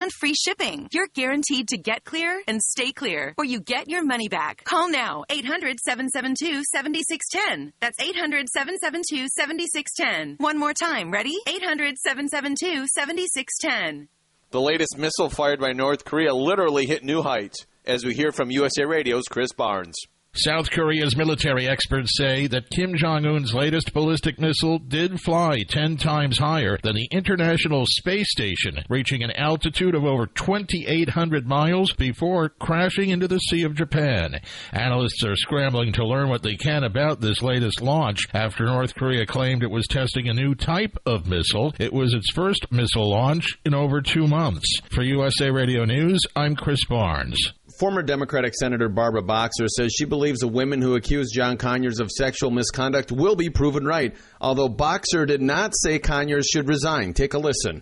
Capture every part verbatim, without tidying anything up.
and free shipping. You're guaranteed to get clear and stay clear, or you get your money back. Call now, eight hundred, seven seven two, seven six one zero. That's eight hundred, seven seven two, seven six one zero. One more time, ready? eight hundred, seven seven two, seven six one zero. The latest missile fired by North Korea literally hit new heights, as we hear from U S A Radio's Chris Barnes. South Korea's military experts say that Kim Jong-un's latest ballistic missile did fly ten times higher than the International Space Station, reaching an altitude of over twenty-eight hundred miles before crashing into the Sea of Japan. Analysts are scrambling to learn what they can about this latest launch after North Korea claimed it was testing a new type of missile. It was its first missile launch in over two months. For U S A Radio News, I'm Chris Barnes. Former Democratic Senator Barbara Boxer says she believes the women who accused John Conyers of sexual misconduct will be proven right, although Boxer did not say Conyers should resign. Take a listen.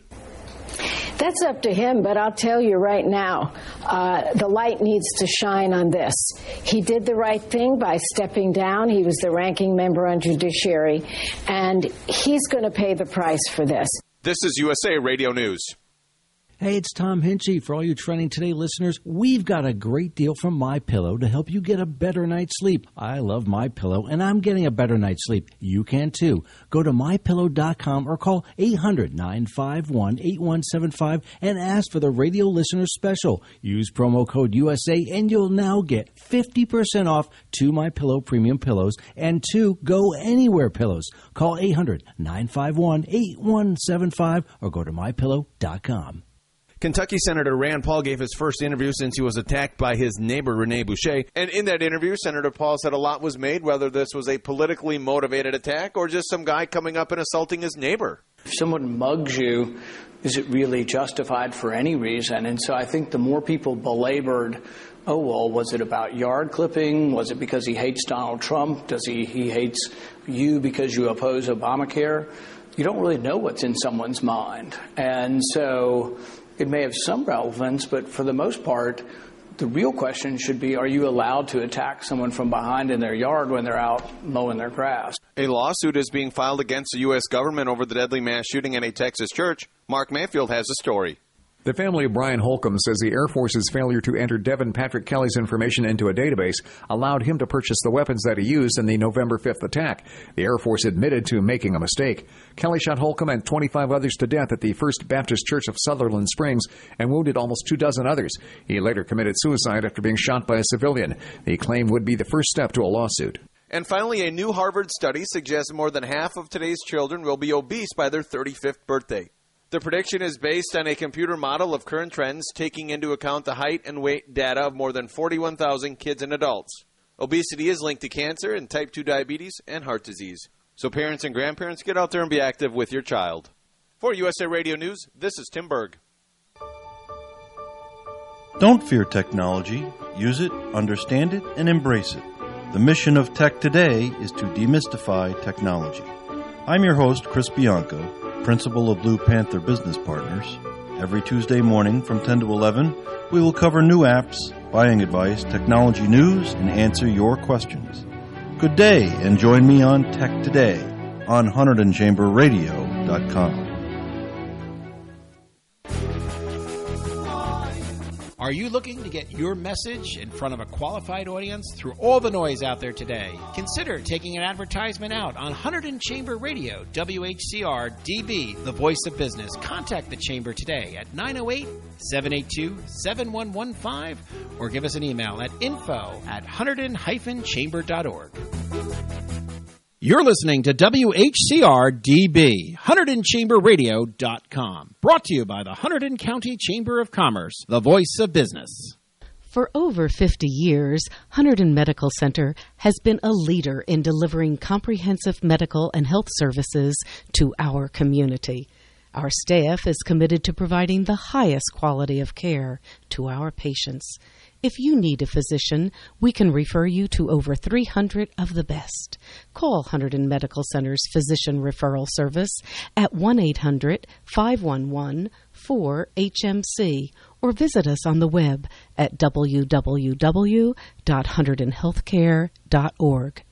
That's up to him, but I'll tell you right now, uh, the light needs to shine on this. He did the right thing by stepping down. He was the ranking member on Judiciary, and he's going to pay the price for this. This is U S A Radio News. Hey, it's Tom Hinchy. For all you Trending Today listeners, we've got a great deal from MyPillow to help you get a better night's sleep. I love MyPillow, and I'm getting a better night's sleep. You can, too. Go to my pillow dot com or call eight hundred, nine five one, eight one seven five and ask for the radio listener special. Use promo code U S A, and you'll now get fifty percent off two MyPillow premium pillows and two Go Anywhere pillows. Call eight hundred, nine five one, eight one seven five or go to my pillow dot com. Kentucky Senator Rand Paul gave his first interview since he was attacked by his neighbor, Rene Boucher. And in that interview, Senator Paul said a lot was made, whether this was a politically motivated attack or just some guy coming up and assaulting his neighbor. If someone mugs you, is it really justified for any reason? And so I think the more people belabored, oh, well, was it about yard clipping? Was it because he hates Donald Trump? Does he, he hates you because you oppose Obamacare? You don't really know what's in someone's mind. And so it may have some relevance, but for the most part, the real question should be, are you allowed to attack someone from behind in their yard when they're out mowing their grass? A lawsuit is being filed against the U S government over the deadly mass shooting at a Texas church. Mark Mayfield has a story. The family of Brian Holcomb says the Air Force's failure to enter Devin Patrick Kelly's information into a database allowed him to purchase the weapons that he used in the November fifth attack. The Air Force admitted to making a mistake. Kelly shot Holcomb and twenty-five others to death at the First Baptist Church of Sutherland Springs and wounded almost two dozen others. He later committed suicide after being shot by a civilian. The claim would be the first step to a lawsuit. And finally, a new Harvard study suggests more than half of today's children will be obese by their thirty-fifth birthday. The prediction is based on a computer model of current trends, taking into account the height and weight data of more than forty-one thousand kids and adults. Obesity is linked to cancer and type two diabetes and heart disease. So parents and grandparents, get out there and be active with your child. For U S A Radio News, this is Tim Berg. Don't fear technology. Use it, understand it, and embrace it. The mission of Tech Today is to demystify technology. I'm your host, Chris Bianco, principal of Blue Panther Business Partners. Every Tuesday morning from ten to eleven, we will cover new apps, buying advice, technology news, and answer your questions. Good day, and join me on Tech Today on Hunterdon Chamber Radio dot com. Are you looking to get your message in front of a qualified audience through all the noise out there today? Consider taking an advertisement out on Hunterdon Chamber Radio, W H C R D B, the voice of business. Contact the Chamber today at nine oh eight, seven eight two, seven one one five or give us an email at info at hunterdon dash chamber dot org. You're listening to W H C R D B, Hunterdon Chamber Radio dot com. Brought to you by the Hunterdon County Chamber of Commerce, the voice of business. For over fifty years, Hunterdon Medical Center has been a leader in delivering comprehensive medical and health services to our community. Our staff is committed to providing the highest quality of care to our patients. If you need a physician, we can refer you to over three hundred of the best. Call Hunterdon Medical Center's Physician Referral Service at one eight hundred, five one one, four H M C or visit us on the web at w w w dot hunterdon healthcare dot org.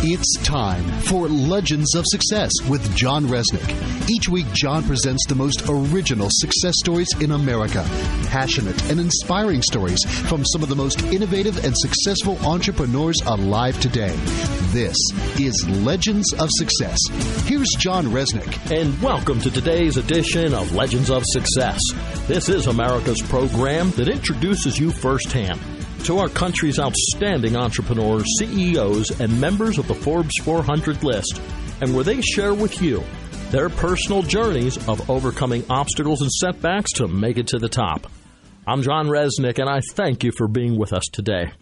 It's time for Legends of Success with John Resnick. Each week, John presents the most original success stories in America. Passionate and inspiring stories from some of the most innovative and successful entrepreneurs alive today. This is Legends of Success. Here's John Resnick. And welcome to today's edition of Legends of Success. This is America's program that introduces you firsthand to our country's outstanding entrepreneurs, C E Os, and members of the Forbes four hundred list, and where they share with you their personal journeys of overcoming obstacles and setbacks to make it to the top. I'm John Resnick, and I thank you for being with us today.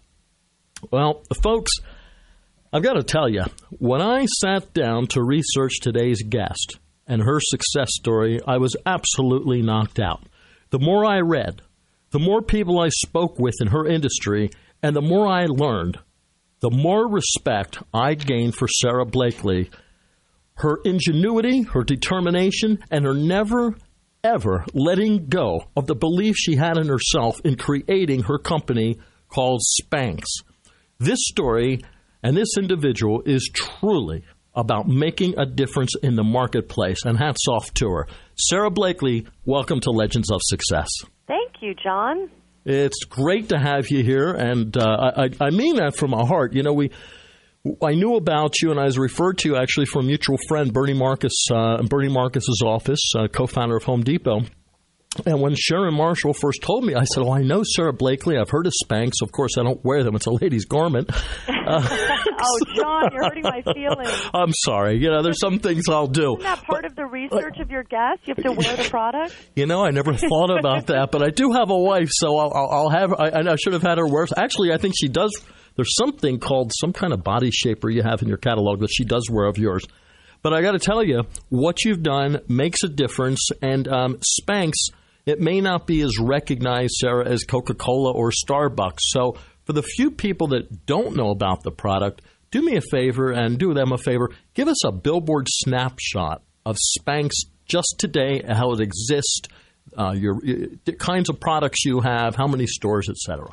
Well, folks, I've got to tell you, when I sat down to research today's guest and her success story, I was absolutely knocked out. The more I read, the more people I spoke with in her industry, and the more I learned, the more respect I gained for Sara Blakely. Her ingenuity, her determination, and her never, ever letting go of the belief she had in herself in creating her company called Spanx. This story and this individual is truly about making a difference in the marketplace, and hats off to her. Sara Blakely, welcome to Legends of Success. Thank you, John. It's great to have you here, and uh, I, I mean that from my heart. You know, we I knew about you, and I was referred to you actually from a mutual friend, Bernie Marcus, uh, Bernie Marcus's office, uh, co-founder of Home Depot. And when Sharon Marshall first told me, I said, oh, I know Sara Blakely. I've heard of Spanx. Of course, I don't wear them. It's a lady's garment. Uh, oh, John, you're hurting my feelings. I'm sorry. You know, there's some things I'll do. Isn't that part but, of the research of your guest? You have to wear the product? You know, I never thought about that, but I do have a wife, so I'll, I'll have I, I should have had her wear. Actually, I think she does. There's something called some kind of body shaper you have in your catalog that she does wear of yours. But I got to tell you, what you've done makes a difference, and um, Spanx, it may not be as recognized, Sara, as Coca-Cola or Starbucks. So for the few people that don't know about the product, do me a favor and do them a favor. Give us a billboard snapshot of Spanx just today, how it exists, uh, your the kinds of products you have, how many stores, et cetera.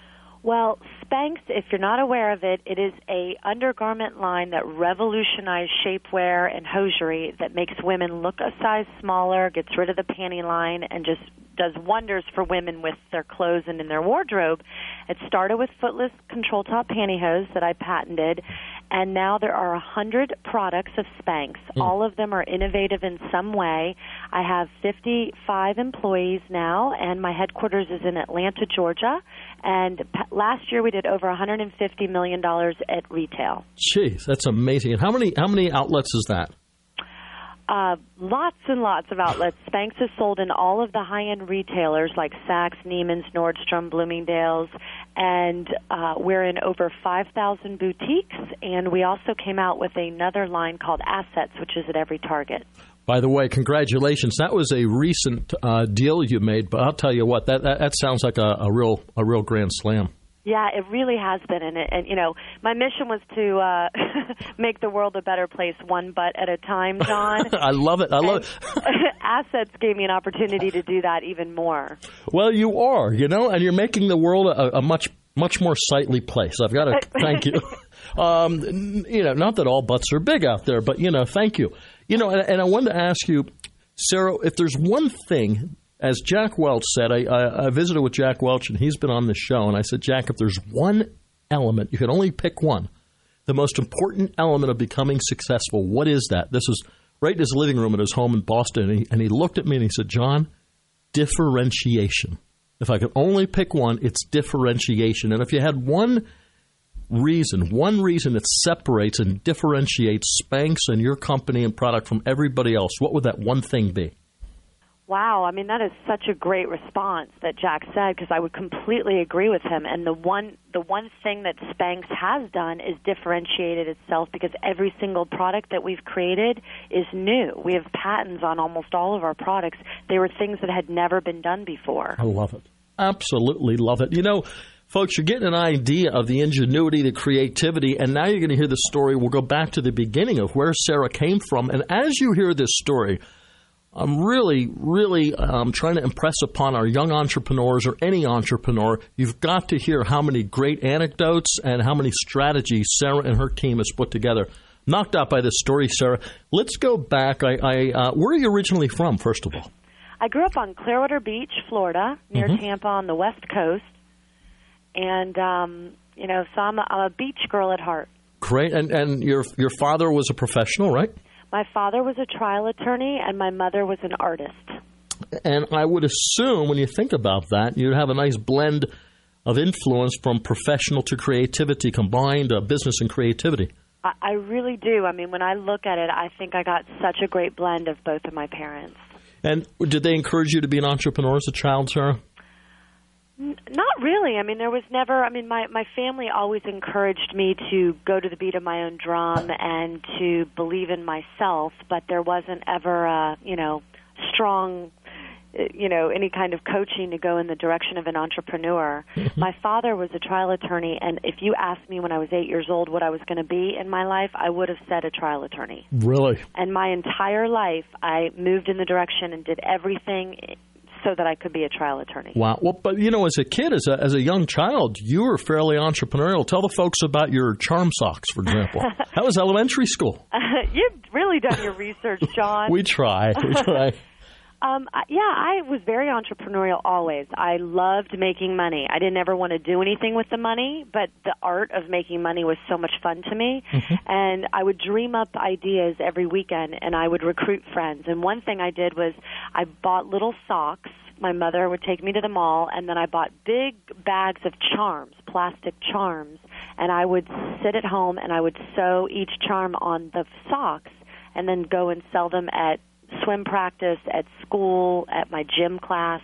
Well, Spanx, if you're not aware of it, it is a undergarment line that revolutionized shapewear and hosiery that makes women look a size smaller, gets rid of the panty line, and just does wonders for women with their clothes and in their wardrobe. It started with footless control top pantyhose that I patented, and now there are one hundred products of Spanx. Mm. All of them are innovative in some way. I have fifty-five employees now, and my headquarters is in Atlanta, Georgia. And last year we did over one hundred fifty million dollars at retail. Jeez, that's amazing. And how many how many outlets is that? Uh, lots and lots of outlets. Spanx is sold in all of the high-end retailers like Saks, Neiman's, Nordstrom, Bloomingdale's, and uh, we're in over five thousand boutiques, and we also came out with another line called Assets, which is at every Target. By the way, congratulations. That was a recent uh, deal you made, but I'll tell you what, that that, that sounds like a, a real a real grand slam. Yeah, it really has been, and, it, and you know, my mission was to uh, make the world a better place, one butt at a time, John. I love it. I love and it. Assets gave me an opportunity to do that even more. Well, you are, you know, and you're making the world a, a much much more sightly place. I've got to thank you. Um, you know, not that all butts are big out there, but you know, thank you. You know, and, and I wanted to ask you, Sara, if there's one thing. As Jack Welch said, I, I, I visited with Jack Welch, and he's been on the show, and I said, Jack, if there's one element, you could only pick one, the most important element of becoming successful, what is that? This was right in his living room at his home in Boston, and he, and he looked at me and he said, John, differentiation. If I could only pick one, it's differentiation. And if you had one reason, one reason that separates and differentiates Spanx and your company and product from everybody else, what would that one thing be? Wow, I mean, that is such a great response that Jack said, because I would completely agree with him. And the one the one thing that Spanx has done is differentiated itself, because every single product that we've created is new. We have patents on almost all of our products. They were things that had never been done before. I love it. Absolutely love it. You know, folks, you're getting an idea of the ingenuity, the creativity, and now you're going to hear the story. We'll go back to the beginning of where Sara came from. And as you hear this story, I'm really, really um, trying to impress upon our young entrepreneurs or any entrepreneur, you've got to hear how many great anecdotes and how many strategies Sarah and her team has put together. Knocked out by this story, Sarah. Let's go back. I, I uh, where are you originally from, first of all? I grew up on Clearwater Beach, Florida, near Mm-hmm. Tampa on the West Coast. And, um, you know, so I'm a, I'm a beach girl at heart. Great. And, and your your father was a professional, right? My father was a trial attorney, and my mother was an artist. And I would assume, when you think about that, you'd have a nice blend of influence from professional to creativity, combined uh, business and creativity. I, I really do. I mean, when I look at it, I think I got such a great blend of both of my parents. And did they encourage you to be an entrepreneur as a child, Sarah? Not really. I mean, there was never, I mean, my, my family always encouraged me to go to the beat of my own drum and to believe in myself, but there wasn't ever a, you know, strong, you know, any kind of coaching to go in the direction of an entrepreneur. My father was a trial attorney, and if you asked me when I was eight years old what I was going to be in my life, I would have said a trial attorney. Really? And my entire life, I moved in the direction and did everything so that I could be a trial attorney. Wow. Well, but, you know, as a kid, as a, as a young child, you were fairly entrepreneurial. Tell the folks about your charm socks, for example. That was elementary school. Uh, you've really done your research, John. We try. We try. Um, yeah, I was very entrepreneurial always. I loved making money. I didn't ever want to do anything with the money, but the art of making money was so much fun to me. Mm-hmm. And I would dream up ideas every weekend, and I would recruit friends. And one thing I did was I bought little socks. My mother would take me to the mall, and then I bought big bags of charms, plastic charms, and I would sit at home and I would sew each charm on the socks and then go and sell them at swim practice, at school, at my gym class,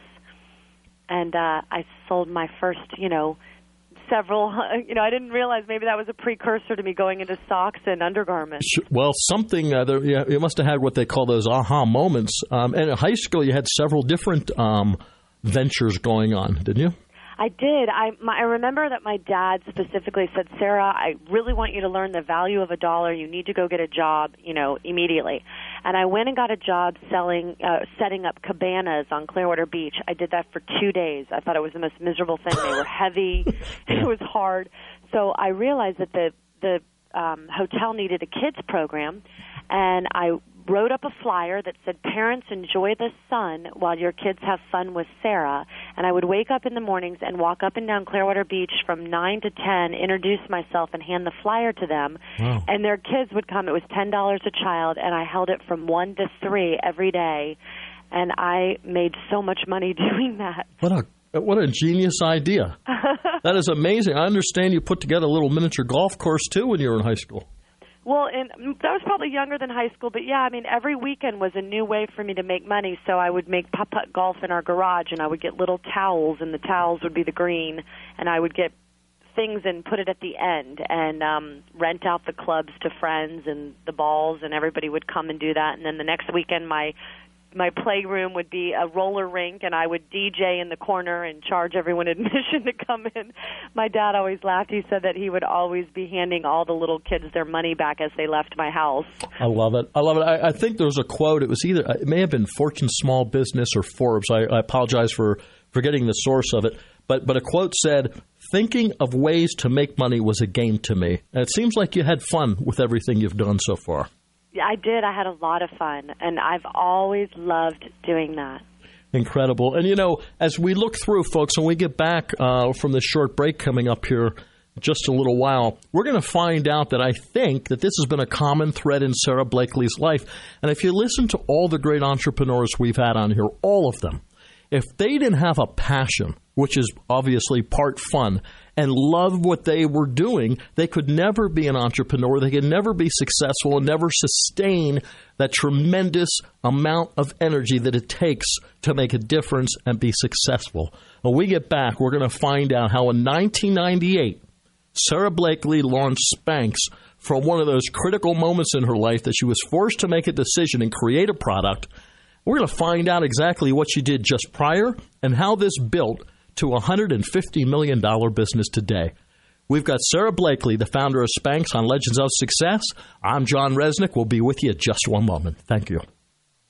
and uh, I sold my first, you know, several, you know, I didn't realize maybe that was a precursor to me going into socks and undergarments. Well, something, uh, there, yeah, you must have had what they call those aha moments. Um, and in high school, you had several different um, ventures going on, didn't you? I did. I, my, I remember that my dad specifically said, Sarah, I really want you to learn the value of a dollar. You need to go get a job, you know, immediately. And I went and got a job selling, uh, setting up cabanas on Clearwater Beach. I did that for two days. I thought it was the most miserable thing. They were heavy. It was hard. So I realized that the, the um, hotel needed a kids program, and I wrote up a flyer that said, parents, enjoy the sun while your kids have fun with Sarah. And I would wake up in the mornings and walk up and down Clearwater Beach from nine to ten, introduce myself, and hand the flyer to them. Wow. And their kids would come. It was ten dollars a child, and I held it from one to three every day. And I made so much money doing that. What a What a genius idea. That is amazing. I understand you put together a little miniature golf course, too, when you were in high school. Well, and that was probably younger than high school, but yeah, I mean, every weekend was a new way for me to make money. So I would make putt-putt golf in our garage, and I would get little towels, and the towels would be the green, and I would get things and put it at the end, and um, rent out the clubs to friends and the balls, and everybody would come and do that. And then the next weekend, my my playroom would be a roller rink, and I would D J in the corner and charge everyone admission to come in. My dad always laughed. He said that he would always be handing all the little kids their money back as they left my house. I love it. I love it. I, I think there was a quote. It was either, it may have been Fortune Small Business or Forbes. I, I apologize for forgetting the source of it. But, but a quote said, thinking of ways to make money was a game to me. And it seems like you had fun with everything you've done so far. I did. I had a lot of fun, and I've always loved doing that. Incredible. And, you know, as we look through, folks, when we get back uh, from this short break coming up here just a little while, we're going to find out that I think that this has been a common thread in Sarah Blakely's life. And if you listen to all the great entrepreneurs we've had on here, all of them, if they didn't have a passion, which is obviously part fun, and love what they were doing, they could never be an entrepreneur. They could never be successful and never sustain that tremendous amount of energy that it takes to make a difference and be successful. When we get back, we're going to find out how in nineteen ninety-eight, Sarah Blakely launched Spanx from one of those critical moments in her life that she was forced to make a decision and create a product. We're going to find out exactly what she did just prior and how this built to a one hundred fifty million dollars business today. We've got Sarah Blakely, the founder of Spanx, on Legends of Success. I'm John Resnick. We'll be with you in just one moment. Thank you.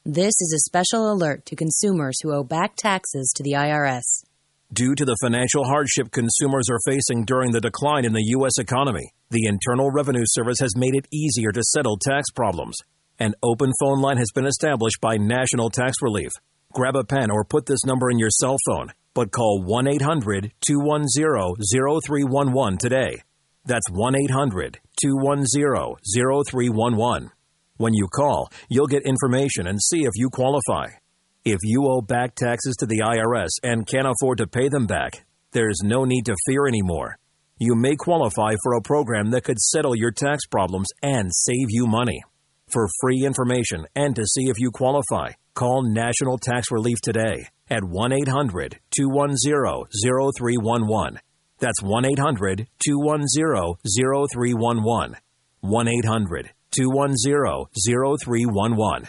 This is a special alert to consumers who owe back taxes to the I R S. Due to the financial hardship consumers are facing during the decline in the U S economy, the Internal Revenue Service has made it easier to settle tax problems. An open phone line has been established by National Tax Relief. Grab a pen or put this number in your cell phone, but call one eight hundred two one zero zero three one one today. That's one eight hundred two one zero zero three one one. When you call, you'll get information and see if you qualify. If you owe back taxes to the I R S and can't afford to pay them back, there's no need to fear anymore. You may qualify for a program that could settle your tax problems and save you money. For free information and to see if you qualify, call National Tax Relief today at one eight hundred two one zero zero three one one. That's one eight hundred two one zero zero three one one. one eight hundred two one zero zero three one one.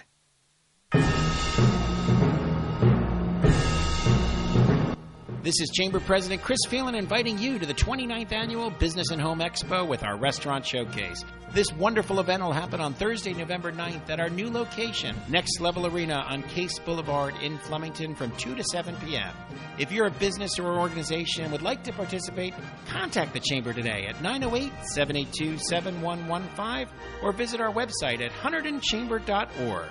This is Chamber President Chris Phelan inviting you to the twenty-ninth Annual Business and Home Expo with our Restaurant Showcase. This wonderful event will happen on Thursday, November ninth at our new location, Next Level Arena on Case Boulevard in Flemington from two to seven p.m. If you're a business or organization and would like to participate, contact the Chamber today at nine oh eight, seven eight two, seven one one five or visit our website at hunterdon chamber dot org.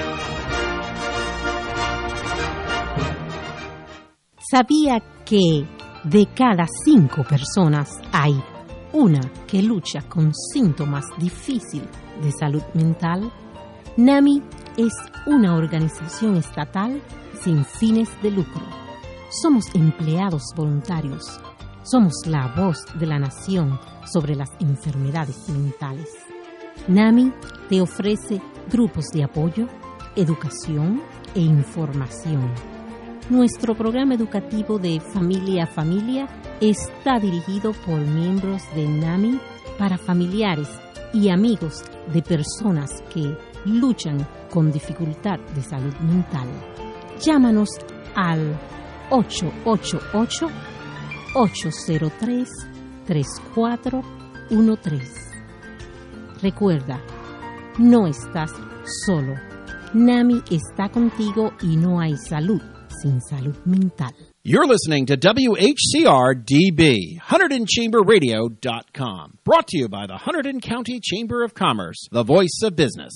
¿Sabía que de cada cinco personas hay una que lucha con síntomas difíciles de salud mental? NAMI es una organización estatal sin fines de lucro. Somos empleados voluntarios. Somos la voz de la nación sobre las enfermedades mentales. NAMI te ofrece grupos de apoyo, educación e información. Nuestro programa educativo de Familia a Familia está dirigido por miembros de NAMI para familiares y amigos de personas que luchan con dificultad de salud mental. Llámanos al ocho ocho ocho, ocho cero tres, tres cuatro uno tres. Recuerda, no estás solo. NAMI está contigo y no hay salud sin salud mental. You're listening to W H C R D B, Hunterdon Chamber Radio dot com. Brought to you by the Hunterdon County Chamber of Commerce, the voice of business.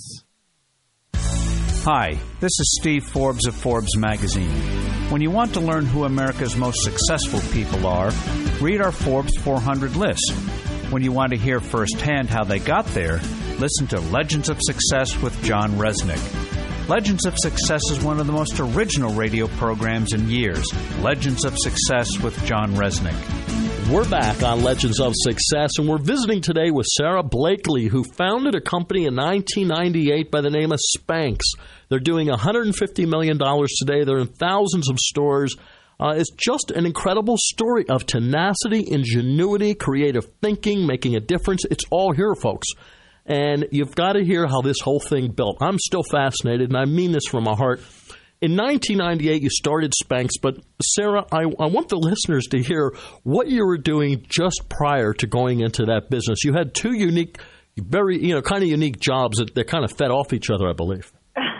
Hi, this is Steve Forbes of Forbes Magazine. When you want to learn who America's most successful people are, read our Forbes four hundred list. When you want to hear firsthand how they got there, listen to Legends of Success with John Resnick. Legends of Success is one of the most original radio programs in years. Legends of Success with John Resnick. We're back on Legends of Success, and we're visiting today with Sarah Blakely, who founded a company in nineteen ninety-eight by the name of Spanx. They're doing one hundred fifty million dollars today. They're in thousands of stores. Uh, it's just an incredible story of tenacity, ingenuity, creative thinking, making a difference. It's all here, folks. And you've got to hear how this whole thing built. I'm still fascinated, and I mean this from my heart. In nineteen ninety-eight, you started Spanx, but Sarah, I, I want the listeners to hear what you were doing just prior to going into that business. You had two unique, very, you know, kind of unique jobs that, that kind of fed off each other, I believe.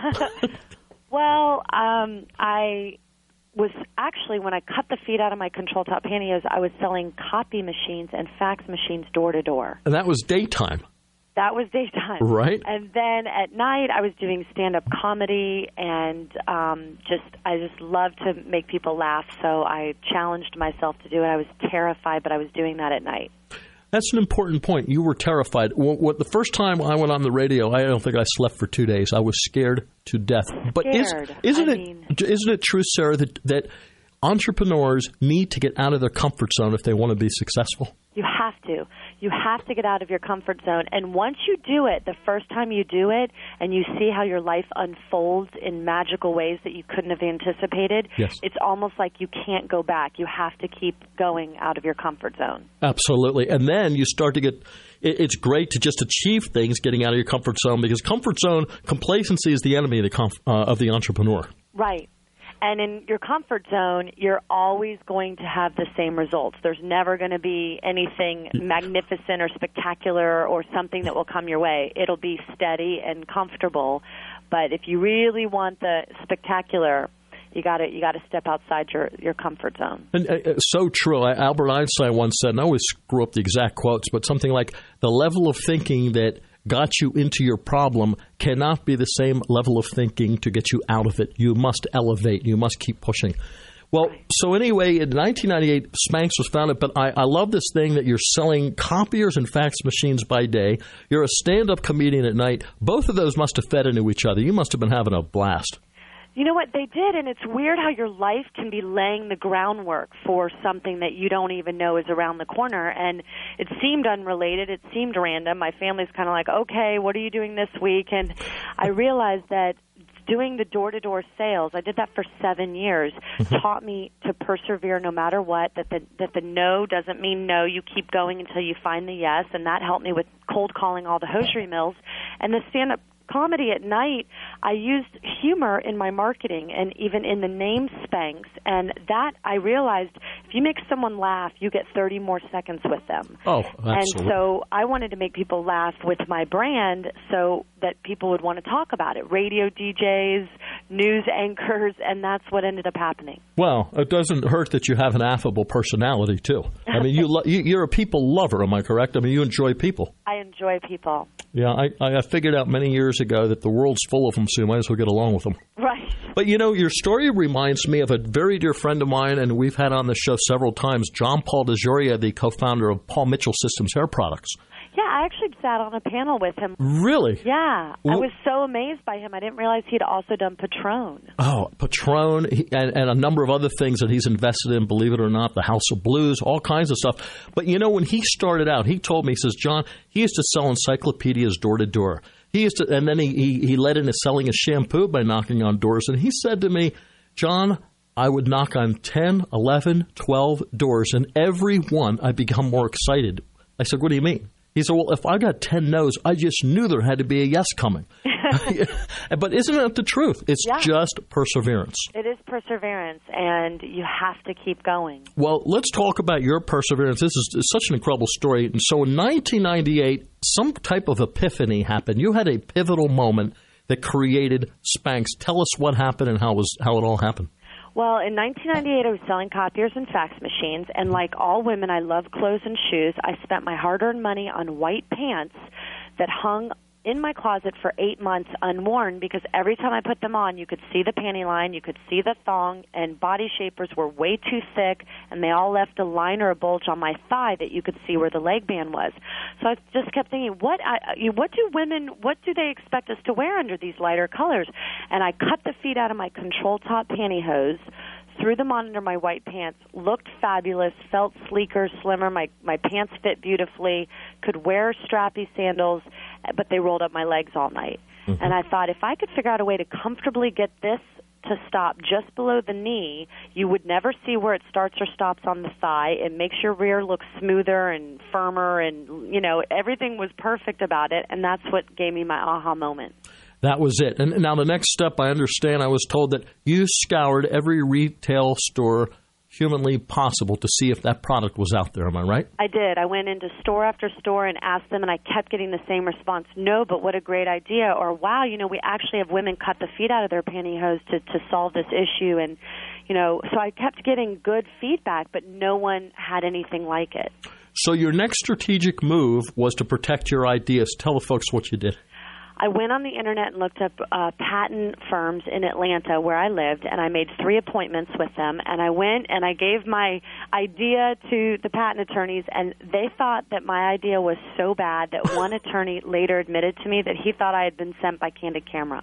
Well, um, I was actually, when I cut the feet out of my control top pantyhose, I was selling copy machines and fax machines door to door. And that was daytime. That was daytime. Right. And then at night, I was doing stand-up comedy, and um, just I just love to make people laugh, so I challenged myself to do it. I was terrified, but I was doing that at night. That's an important point. You were terrified. What, what, the first time I went on the radio, I don't think I slept for two days. I was scared to death. But scared. Is, isn't I it mean, isn't it true, Sarah, that, that entrepreneurs need to get out of their comfort zone if they want to be successful? You have to. You have to get out of your comfort zone. And once you do it, the first time you do it, and you see how your life unfolds in magical ways that you couldn't have anticipated, yes. It's almost like you can't go back. You have to keep going out of your comfort zone. Absolutely. And then you start to get – it's great to just achieve things getting out of your comfort zone, because comfort zone, complacency is the enemy of the, comf- uh, of the entrepreneur. Right. And in your comfort zone, you're always going to have the same results. There's never going to be anything magnificent or spectacular or something that will come your way. It'll be steady and comfortable. But if you really want the spectacular, you got to you got to step outside your, your comfort zone. And uh, so true. Albert Einstein once said, and I always screw up the exact quotes, but something like, the level of thinking that got you into your problem cannot be the same level of thinking to get you out of it. You must elevate. You must keep pushing. Well, so anyway, in nineteen ninety-eight, Spanx was founded, but I, I love this thing that you're selling copiers and fax machines by day. You're a stand-up comedian at night. Both of those must have fed into each other. You must have been having a blast. You know what, they did, and it's weird how your life can be laying the groundwork for something that you don't even know is around the corner, and it seemed unrelated, it seemed random. My family's kind of like, okay, what are you doing this week? And I realized that doing the door-to-door sales, I did that for seven years, taught me to persevere no matter what, that the, that the no doesn't mean no. You keep going until you find the yes, and that helped me with cold calling all the hosiery mills. And the stand-up comedy at night, I used humor in my marketing and even in the name Spanx, and that I realized if you make someone laugh, you get thirty more seconds with them. Oh, absolutely. And so I wanted to make people laugh with my brand so that people would want to talk about it. Radio D Js, news anchors, and that's what ended up happening. Well, it doesn't hurt that you have an affable personality, too. I mean, you lo- you, you're a people lover, am I correct? I mean, you enjoy people. I enjoy people. Yeah, I, I figured out many years ago that the world's full of them, so you might as well get along with them. Right. But, you know, your story reminds me of a very dear friend of mine, and we've had on the show several times, John Paul DeJoria, the co-founder of Paul Mitchell Systems Hair Products. Yeah, I actually sat on a panel with him. Really? Yeah. Well, I was so amazed by him. I didn't realize he'd also done Patron. Oh, Patron he, and, and a number of other things that he's invested in, believe it or not, the House of Blues, all kinds of stuff. But, you know, when he started out, he told me, he says, John, he used to sell encyclopedias door to door. He used to, and then he, he, he led into selling a shampoo by knocking on doors. And he said to me, John, I would knock on ten, eleven, twelve doors, and every one I become more excited. I said, what do you mean? He said, well, if I got ten no's, I just knew there had to be a yes coming. But isn't that the truth? It's yeah. just perseverance. It is perseverance, and you have to keep going. Well, let's talk about your perseverance. This is, is such an incredible story. And so in nineteen ninety-eight, some type of epiphany happened. You had a pivotal moment that created Spanx. Tell us what happened and how, was, how it all happened. Well, in nineteen ninety-eight, I was selling copiers and fax machines, and like all women, I love clothes and shoes. I spent my hard-earned money on white pants that hung in my closet for eight months unworn because every time I put them on, you could see the panty line, you could see the thong, and body shapers were way too thick, and they all left a line or a bulge on my thigh that you could see where the leg band was. So I just kept thinking, what I, what do women, what do they expect us to wear under these lighter colors? And I cut the feet out of my control top pantyhose, threw them on under my white pants, looked fabulous, felt sleeker, slimmer, my, my pants fit beautifully, could wear strappy sandals, but they rolled up my legs all night. Mm-hmm. And I thought, if I could figure out a way to comfortably get this to stop just below the knee, you would never see where it starts or stops on the thigh. It makes your rear look smoother and firmer, and, you know, everything was perfect about it, and that's what gave me my aha moment. That was it. And now the next step, I understand, I was told that you scoured every retail store humanly possible to see if that product was out there. Am I right? I did. I went into store after store and asked them, and I kept getting the same response. No, but what a great idea. Or, wow, you know, we actually have women cut the feet out of their pantyhose to, to solve this issue. And, you know, so I kept getting good feedback, but no one had anything like it. So your next strategic move was to protect your ideas. Tell the folks what you did. I went on the internet and looked up uh, patent firms in Atlanta where I lived, and I made three appointments with them. And I went and I gave my idea to the patent attorneys, and they thought that my idea was so bad that one attorney later admitted to me that he thought I had been sent by Candid Camera.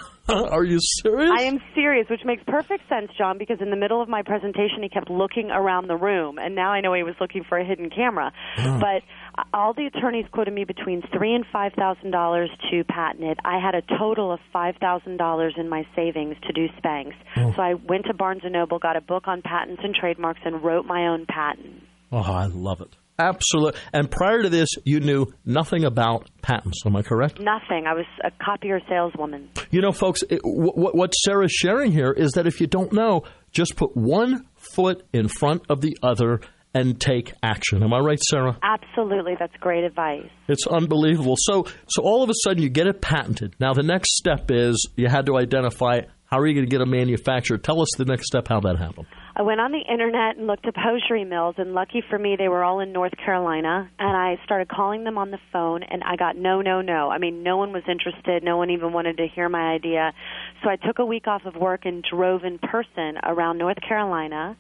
Are you serious? I am serious, which makes perfect sense, John, because in the middle of my presentation, he kept looking around the room, and now I know he was looking for a hidden camera. Oh. But all the attorneys quoted me between three and five thousand dollars to patent it. I had a total of five thousand dollars in my savings to do Spanx. Oh. So I went to Barnes and Noble, got a book on patents and trademarks, and wrote my own patent. Oh, I love it. Absolutely. And prior to this, you knew nothing about patents. Am I correct? Nothing. I was a copier saleswoman. You know, folks, it, w- what Sarah's sharing here is that if you don't know, just put one foot in front of the other and take action. Am I right, Sarah? Absolutely. That's great advice. It's unbelievable. So, so all of a sudden you get it patented. Now the next step is you had to identify how are you going to get a manufacturer. Tell us the next step, how that happened. I went on the internet and looked up hosiery mills, and lucky for me, they were all in North Carolina, and I started calling them on the phone, and I got no, no, no. I mean, no one was interested. No one even wanted to hear my idea. So I took a week off of work and drove in person around North Carolina,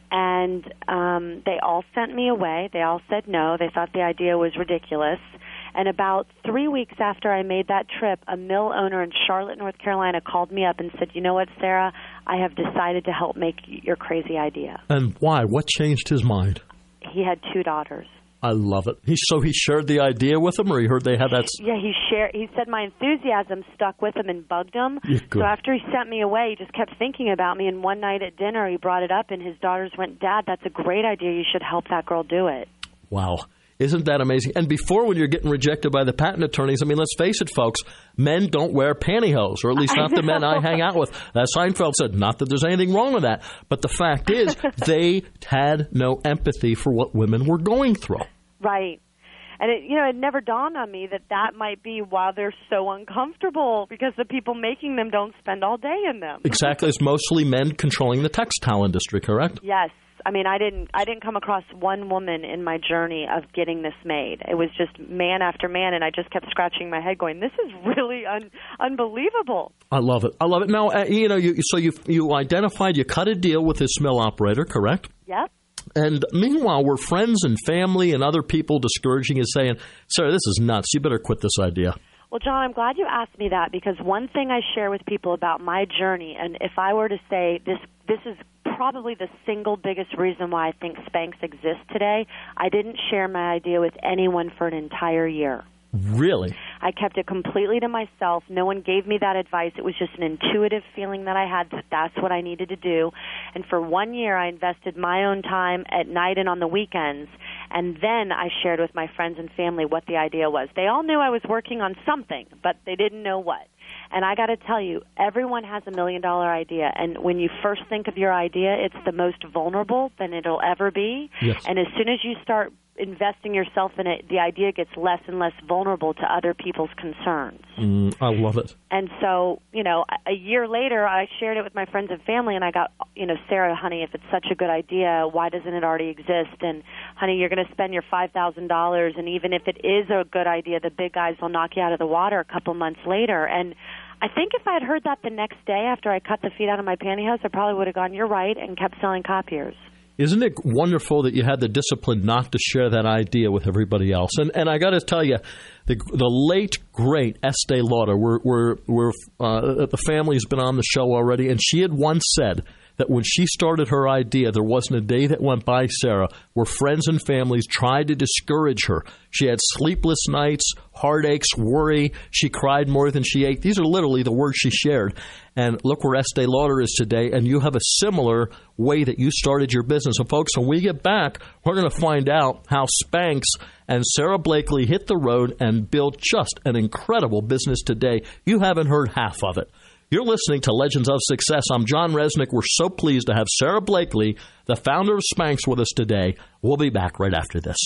and um, they all sent me away. They all said no. They thought the idea was ridiculous. And about three weeks after I made that trip, a mill owner in Charlotte, North Carolina, called me up and said, you know what, Sarah, I have decided to help make your crazy idea. And why? What changed his mind? He had two daughters. I love it. He, so he shared the idea with them, or he heard they had that? Yeah, he shared. He said my enthusiasm stuck with him and bugged him. Yeah, so after he sent me away, he just kept thinking about me, and one night at dinner he brought it up, and his daughters went, Dad, that's a great idea. You should help that girl do it. Wow. Isn't that amazing? And before, when you're getting rejected by the patent attorneys, I mean, let's face it, folks, men don't wear pantyhose, or at least not the men I hang out with. As Seinfeld said, not that there's anything wrong with that. But the fact is, they had no empathy for what women were going through. Right. And, it, you know, it never dawned on me that that might be why they're so uncomfortable, because the people making them don't spend all day in them. Exactly. It's mostly men controlling the textile industry, correct? Yes. I mean, I didn't I didn't come across one woman in my journey of getting this made. It was just man after man, and I just kept scratching my head going, this is really un- unbelievable. I love it. I love it. Now, uh, you know, you, so you you identified, you cut a deal with this mill operator, correct? Yep. And meanwhile, were friends and family and other people discouraging you, saying, Sarah, this is nuts. You better quit this idea. Well, John, I'm glad you asked me that, because one thing I share with people about my journey, and if I were to say this, this is probably the single biggest reason why I think Spanx exists today, I didn't share my idea with anyone for an entire year. Really? I kept it completely to myself. No one gave me that advice. It was just an intuitive feeling that I had that that's what I needed to do. And for one year, I invested my own time at night and on the weekends. And then I shared with my friends and family what the idea was. They all knew I was working on something, but they didn't know what. And I got to tell you, everyone has a million-dollar idea. And when you first think of your idea, it's the most vulnerable than it'll ever be. Yes. And as soon as you start investing yourself in it, the idea gets less and less vulnerable to other people's concerns. Mm, I love it. And so, you know, a year later, I shared it with my friends and family, and I got, you know, Sarah, honey, if it's such a good idea, why doesn't it already exist? And, honey, you're going to spend your five thousand dollars, and even if it is a good idea, the big guys will knock you out of the water a couple months later. And I think if I had heard that the next day after I cut the feet out of my pantyhose, I probably would have gone, you're right, and kept selling copiers. Isn't it wonderful that you had the discipline not to share that idea with everybody else? And and I got to tell you, the the late great Estee Lauder, we're we're, we're uh, the family's been on the show already, and she had once said that when she started her idea, there wasn't a day that went by, Sarah, where friends and families tried to discourage her. She had sleepless nights, heartaches, worry. She cried more than she ate. These are literally the words she shared. And look where Estee Lauder is today, and you have a similar way that you started your business. So, folks, when we get back, we're going to find out how Spanx and Sarah Blakely hit the road and built just an incredible business today. You haven't heard half of it. You're listening to Legends of Success. I'm John Resnick. We're so pleased to have Sarah Blakely, the founder of Spanx, with us today. We'll be back right after this.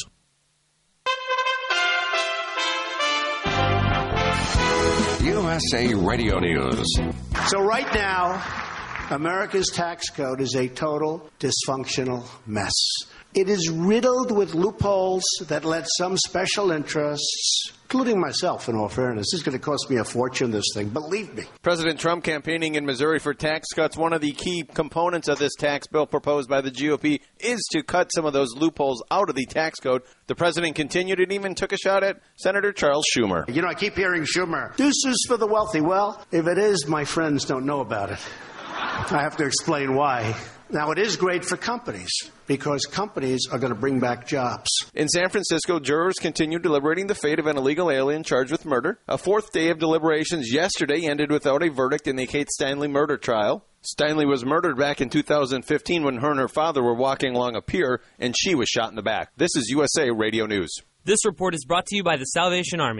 U S A Radio News. So right now, America's tax code is a total dysfunctional mess. It is riddled with loopholes that let some special interests, including myself, in all fairness, this is going to cost me a fortune, this thing, believe me. President Trump campaigning in Missouri for tax cuts. One of the key components of this tax bill proposed by the G O P is to cut some of those loopholes out of the tax code. The president continued and even took a shot at Senator Charles Schumer. You know, I keep hearing Schumer, deuces for the wealthy. Well, if it is, my friends don't know about it. I have to explain why. Now, it is great for companies because companies are going to bring back jobs. In San Francisco, jurors continue deliberating the fate of an illegal alien charged with murder. A fourth day of deliberations yesterday ended without a verdict in the Kate Steinle murder trial. Steinle was murdered back in two thousand fifteen when her and her father were walking along a pier, and she was shot in the back. This is U S A Radio News. This report is brought to you by the Salvation Army.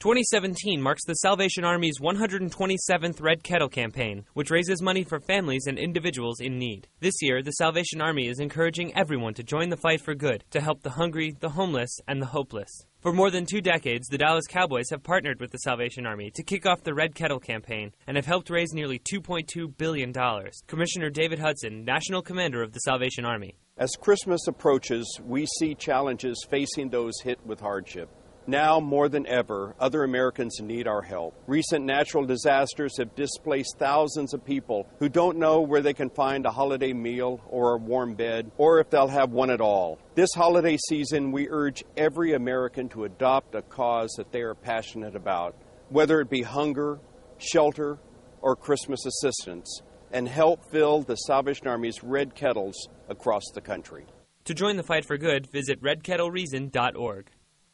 twenty seventeen marks the Salvation Army's one hundred twenty-seventh Red Kettle campaign, which raises money for families and individuals in need. This year, the Salvation Army is encouraging everyone to join the fight for good, to help the hungry, the homeless, and the hopeless. For more than two decades, the Dallas Cowboys have partnered with the Salvation Army to kick off the Red Kettle campaign and have helped raise nearly two point two billion dollars. Commissioner David Hudson, National Commander of the Salvation Army. As Christmas approaches, we see challenges facing those hit with hardship. Now, more than ever, other Americans need our help. Recent natural disasters have displaced thousands of people who don't know where they can find a holiday meal or a warm bed, or if they'll have one at all. This holiday season, we urge every American to adopt a cause that they are passionate about, whether it be hunger, shelter, or Christmas assistance, and help fill the Salvation Army's red kettles across the country. To join the fight for good, visit red kettle reason dot org.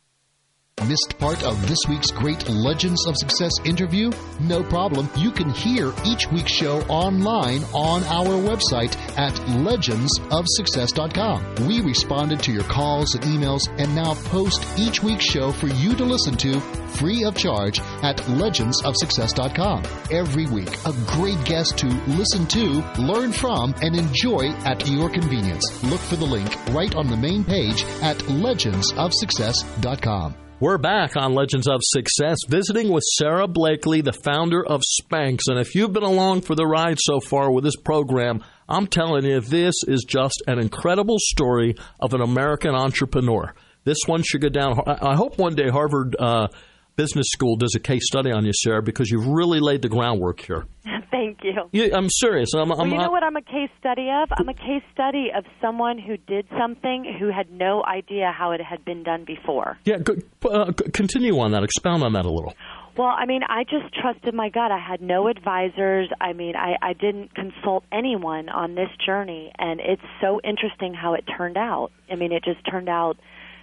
Missed part of this week's great Legends of Success interview? No problem. You can hear each week's show online on our website at legends of success dot com. We responded to your calls and emails and now post each week's show for you to listen to free of charge at legends of success dot com. Every week, a great guest to listen to, learn from, and enjoy at your convenience. Look for the link right on the main page at legends of success dot com. We're back on Legends of Success, visiting with Sara Blakely, the founder of Spanx. And if you've been along for the ride so far with this program, I'm telling you, this is just an incredible story of an American entrepreneur. This one should go down. I hope one day Harvard uh, Business School does a case study on you, Sara, because you've really laid the groundwork here. Thank you. Yeah, I'm serious. I'm, well, I'm, you know what I'm a case study of? I'm a case study of someone who did something who had no idea how it had been done before. Yeah, uh, continue on that. Expound on that a little. Well, I mean, I just trusted my gut. I had no advisors. I mean, I, I didn't consult anyone on this journey, and it's so interesting how it turned out. I mean, it just turned out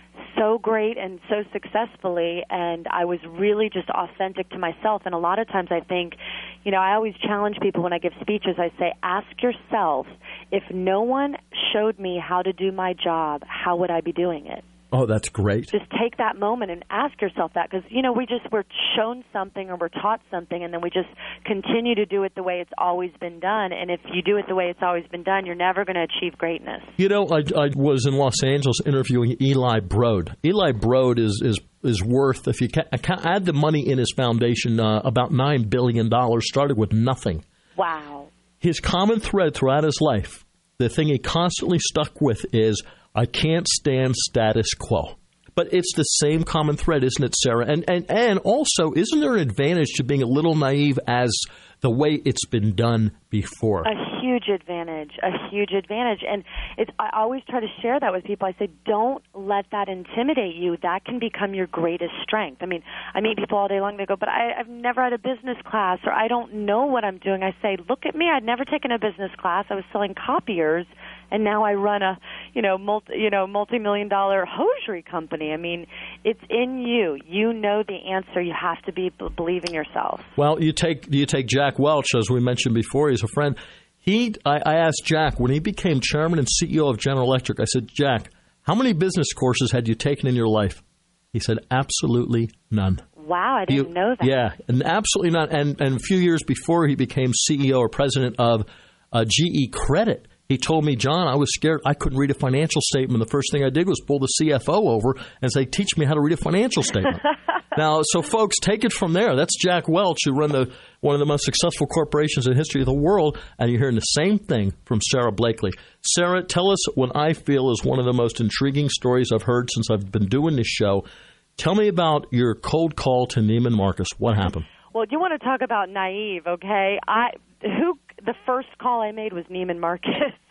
so great and so successfully, and I was really just authentic to myself. And a lot of times I think, you know, I always challenge people when I give speeches. I say, ask yourself, if no one showed me how to do my job, how would I be doing it? Oh, that's great. Just take that moment and ask yourself that, because, you know, we just, we're shown something or we're taught something, and then we just continue to do it the way it's always been done. And if you do it the way it's always been done, you're never going to achieve greatness. You know, I, I was in Los Angeles interviewing Eli Broad. Eli Broad is is is worth, if you can, add the money in his foundation, uh, about nine billion dollars, started with nothing. Wow. His common thread throughout his life, the thing he constantly stuck with is, I can't stand status quo. But it's the same common thread, isn't it, Sara? And, and and also, isn't there an advantage to being a little naive as the way it's been done before? A huge advantage, a huge advantage. And it's, I always try to share that with people. I say, don't let that intimidate you. That can become your greatest strength. I mean, I meet people all day long. They go, but I, I've never had a business class, or I don't know what I'm doing. I say, look at me. I'd never taken a business class. I was selling copiers. And now I run a, you know, multi, you know, multi-million dollar hosiery company. I mean, it's in you. You know the answer. You have to be b- believing yourself. Well, you take you take Jack Welch, as we mentioned before. He's a friend. He, I, I asked Jack when he became chairman and C E O of General Electric. I said, Jack, how many business courses had you taken in your life? He said, absolutely none. Wow, I didn't he, know that. Yeah, and absolutely none. And and a few years before he became C E O or president of uh, G E Credit, he told me, John, I was scared. I couldn't read a financial statement. The first thing I did was pull the C F O over and say, teach me how to read a financial statement. Now, so folks, take it from there. That's Jack Welch, who run the one of the most successful corporations in the history of the world, and you're hearing the same thing from Sara Blakely. Sara, tell us what I feel is one of the most intriguing stories I've heard since I've been doing this show. Tell me about your cold call to Neiman Marcus. What happened? Well, you want to talk about naive, okay? I who the first call I made was Neiman Marcus.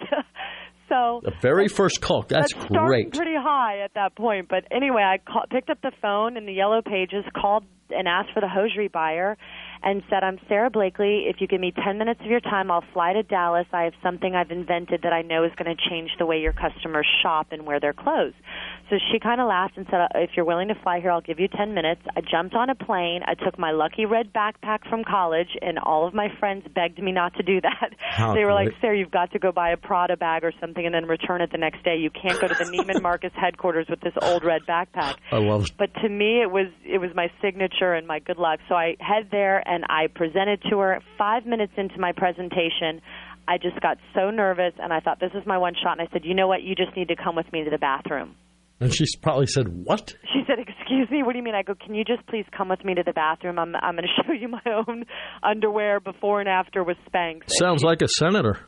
So the very first call. That's, that's great. Pretty high at that point. But anyway, I call, picked up the phone in the yellow pages, called and asked for the hosiery buyer, and said, I'm Sara Blakely. If you give me ten minutes of your time, I'll fly to Dallas. I have something I've invented that I know is going to change the way your customers shop and wear their clothes. so she kind of laughed and said, if you're willing to fly here, I'll give you ten minutes. I jumped on a plane. I took my lucky red backpack from college, and all of my friends begged me not to do that. How they were great. like, Sarah, you've got to go buy a Prada bag or something and then return it the next day. You can't go to the Neiman Marcus headquarters with this old red backpack. I love it. But to me, it was it was my signature and my good luck. So I head there, and I presented to her. Five minutes into my presentation, I just got so nervous, and I thought, this is my one shot. And I said, you know what? You just need to come with me to the bathroom. And she probably said, what? She said, excuse me, what do you mean? I go, can you just please come with me to the bathroom? I'm I'm going to show you my own underwear before and after with Spanx. Sounds like a senator.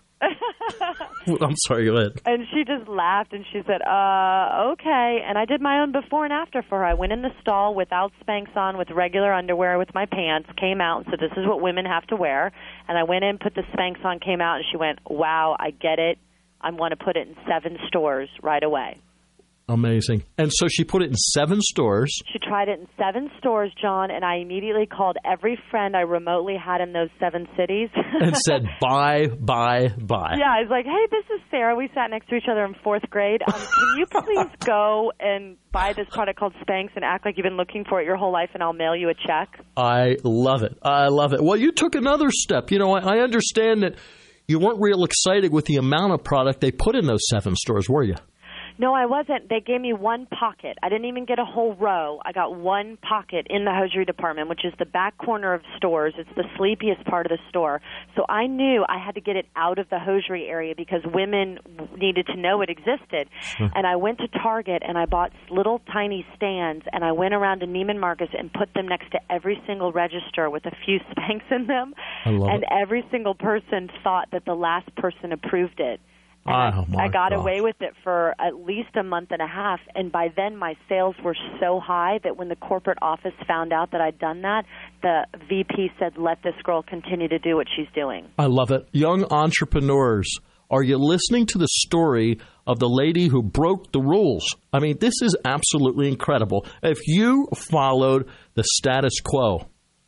I'm sorry, go ahead. And she just laughed, and she said, uh, okay. And I did my own before and after for her. I went in the stall without Spanx on, with regular underwear, with my pants, came out and said, this is what women have to wear. And I went in, put the Spanx on, came out, and she went, wow, I get it. I want to put it in seven stores right away. Amazing. And so she put it in seven stores. She tried it in seven stores, John, and I immediately called every friend I remotely had in those seven cities. And said, buy, buy, buy. Yeah, I was like, hey, this is Sarah. We sat next to each other in fourth grade. Um, can you please go and buy this product called Spanx and act like you've been looking for it your whole life, and I'll mail you a check? I love it. I love it. Well, you took another step. You know, I, I understand that you weren't real excited with the amount of product they put in those seven stores, were you? No, I wasn't. They gave me one pocket. I didn't even get a whole row. I got one pocket in the hosiery department, which is the back corner of stores. It's the sleepiest part of the store. So I knew I had to get it out of the hosiery area because women needed to know it existed. Hmm. And I went to Target, and I bought little tiny stands, and I went around to Neiman Marcus and put them next to every single register with a few Spanx in them. I love and it. every single person thought that the last person approved it. Oh, my I got gosh. away with it for at least a month and a half, and by then my sales were so high that when the corporate office found out that I'd done that, the V P said, let this girl continue to do what she's doing. I love it. Young entrepreneurs, are you listening to the story of the lady who broke the rules? I mean, this is absolutely incredible. If you followed the status quo,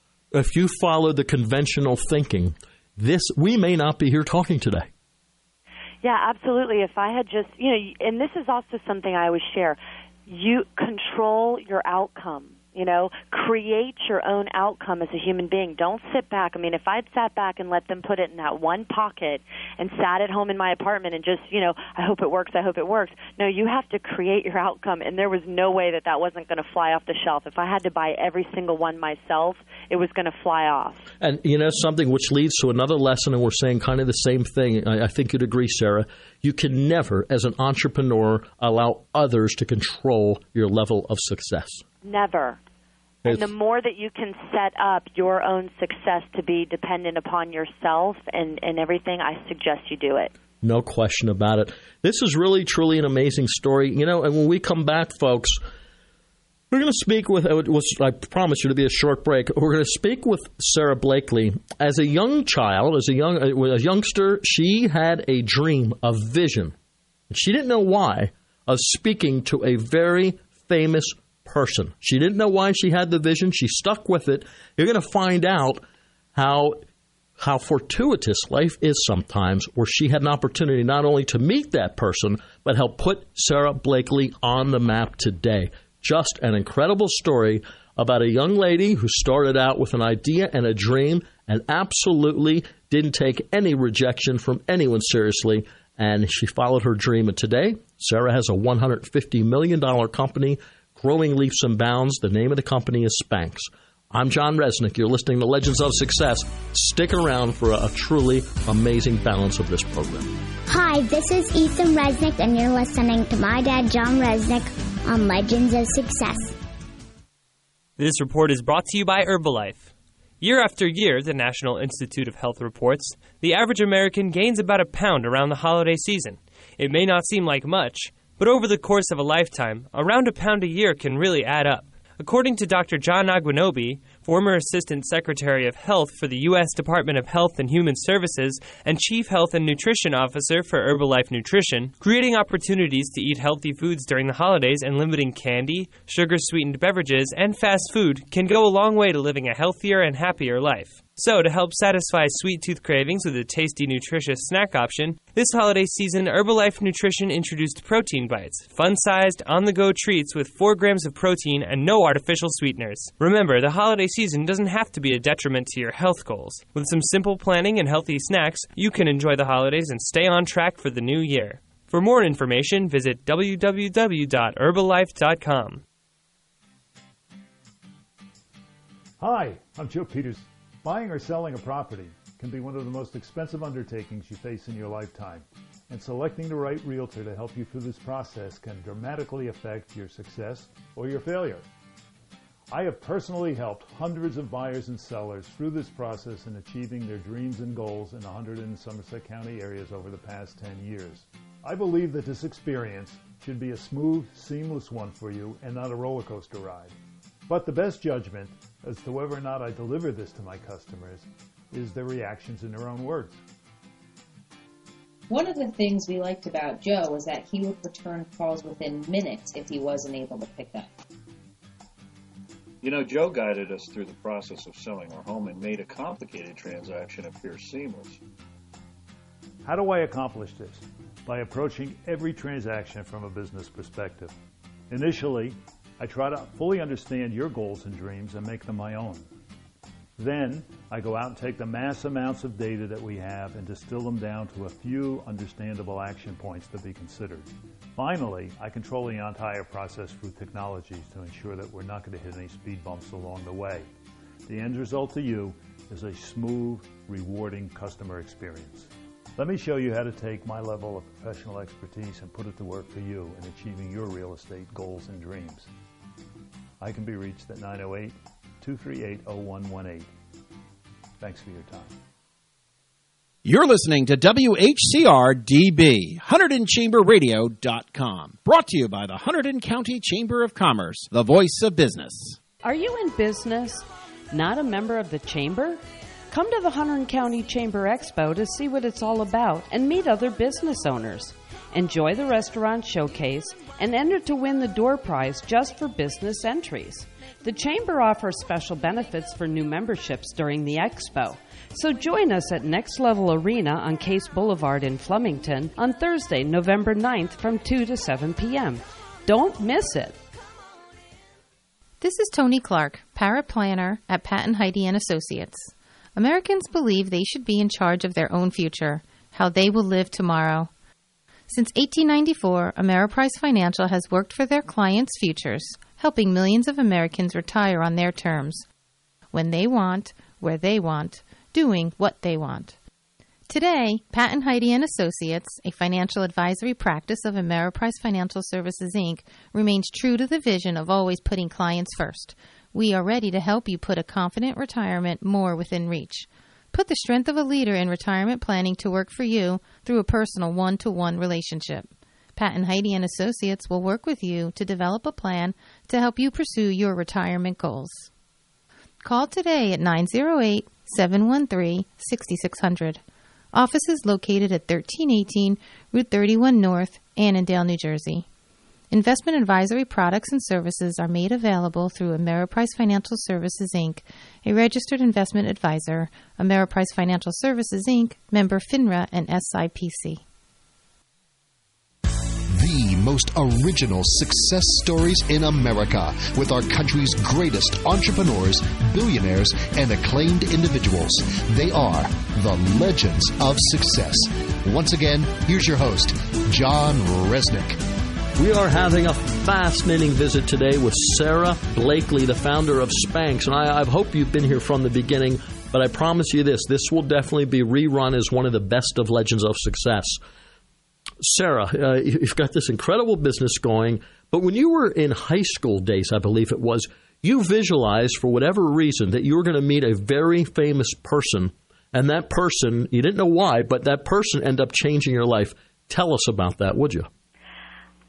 if you followed the conventional thinking, this we may not be here talking today. Yeah, absolutely. If I had just, you know, and this is also something I always share, you control your outcome. You know, create your own outcome as a human being. Don't sit back. I mean, if I'd sat back and let them put it in that one pocket and sat at home in my apartment and just, you know, I hope it works, I hope it works. No, you have to create your outcome, and there was no way that that wasn't going to fly off the shelf. If I had to buy every single one myself, it was going to fly off. And, you know, something which leads to another lesson, and we're saying kind of the same thing. I, I think you'd agree, Sarah. You can never, as an entrepreneur, allow others to control your level of success. Never. And the more that you can set up your own success to be dependent upon yourself and, and everything, I suggest you do it. No question about it. This is really, truly an amazing story. You know, and when we come back, folks, we're going to speak with, I promise you to be a short break, we're going to speak with Sarah Blakely. As a young child, as a young a youngster, she had a dream, a vision. She didn't know why, of speaking to a very famous person. She didn't know why she had the vision. She stuck with it. You're going to find out how how fortuitous life is sometimes, where she had an opportunity not only to meet that person, but help put Sarah Blakely on the map today. Just an incredible story about a young lady who started out with an idea and a dream and absolutely didn't take any rejection from anyone seriously. And she followed her dream. And today, Sarah has a one hundred fifty million dollars company growing leaps and bounds. The name of the company is Spanx. I'm John Resnick. You're listening to Legends of Success. Stick around for a, a truly amazing balance of this program. Hi, this is Ethan Resnick, and you're listening to my dad, John Resnick, on Legends of Success. This report is brought to you by Herbalife. Year after year, the National Institute of Health reports, the average American gains about a pound around the holiday season. It may not seem like much, but over the course of a lifetime, around a pound a year can really add up. According to Doctor John Aguinobi, former Assistant Secretary of Health for the U S Department of Health and Human Services and Chief Health and Nutrition Officer for Herbalife Nutrition, creating opportunities to eat healthy foods during the holidays and limiting candy, sugar-sweetened beverages, and fast food can go a long way to living a healthier and happier life. So, to help satisfy sweet tooth cravings with a tasty, nutritious snack option, this holiday season, Herbalife Nutrition introduced Protein Bites, fun-sized, on-the-go treats with four grams of protein and no artificial sweeteners. Remember, the holiday season doesn't have to be a detriment to your health goals. With some simple planning and healthy snacks, you can enjoy the holidays and stay on track for the new year. For more information, visit w w w dot herbalife dot com. Hi, I'm Joe Peters. Buying or selling a property can be one of the most expensive undertakings you face in your lifetime, and selecting the right realtor to help you through this process can dramatically affect your success or your failure. I have personally helped hundreds of buyers and sellers through this process in achieving their dreams and goals in one hundred in Somerset County areas over the past ten years. I believe that this experience should be a smooth, seamless one for you and not a roller coaster ride. But the best judgment as to whether or not I deliver this to my customers is their reactions in their own words. One of the things we liked about Joe was that he would return calls within minutes if he wasn't able to pick up. You know, Joe guided us through the process of selling our home and made a complicated transaction appear seamless. How do I accomplish this? By approaching every transaction from a business perspective. Initially, I try to fully understand your goals and dreams and make them my own. Then, I go out and take the mass amounts of data that we have and distill them down to a few understandable action points to be considered. Finally, I control the entire process through technologies to ensure that we're not going to hit any speed bumps along the way. The end result to you is a smooth, rewarding customer experience. Let me show you how to take my level of professional expertise and put it to work for you in achieving your real estate goals and dreams. I can be reached at nine oh eight, two three eight, oh one one eight. Thanks for your time. You're listening to W H C R D B, Hunterdon Chamber Radio dot com. Brought to you by the Hunterdon County Chamber of Commerce, the voice of business. Are you in business? Not a member of the Chamber? Come to the Hunterdon County Chamber Expo to see what it's all about and meet other business owners. Enjoy the restaurant showcase and enter to win the door prize just for business entries. The Chamber offers special benefits for new memberships during the Expo. So join us at Next Level Arena on Case Boulevard in Flemington on Thursday, November ninth from two to seven p.m. Don't miss it. This is Tony Clark, paraplanner at Patton Heidi and Associates. Americans believe they should be in charge of their own future, how they will live tomorrow. Since eighteen ninety-four, Ameriprise Financial has worked for their clients' futures, helping millions of Americans retire on their terms, when they want, where they want, doing what they want. Today, Patton Heidi and Associates, a financial advisory practice of Ameriprise Financial Services, Incorporated, remains true to the vision of always putting clients first. We are ready to help you put a confident retirement more within reach. Put the strength of a leader in retirement planning to work for you through a personal one-to-one relationship. Patton Heidi and Associates will work with you to develop a plan to help you pursue your retirement goals. Call today at nine oh eight, seven one three, six six zero zero. Office is located at thirteen eighteen Route thirty-one North, Annandale, New Jersey. Investment advisory products and services are made available through Ameriprise Financial Services, Incorporated, a registered investment advisor, Ameriprise Financial Services, Incorporated, member FINRA and S I P C. The most original success stories in America with our country's greatest entrepreneurs, billionaires, and acclaimed individuals. They are the Legends of Success. Once again, here's your host, John Resnick. We are having a fascinating visit today with Sarah Blakely, the founder of Spanx. And I, I hope you've been here from the beginning, but I promise you this, this will definitely be rerun as one of the best of Legends of Success. Sarah, uh, you've got this incredible business going, but when you were in high school days, I believe it was, you visualized for whatever reason that you were going to meet a very famous person, and that person, you didn't know why, but that person ended up changing your life. Tell us about that, would you? I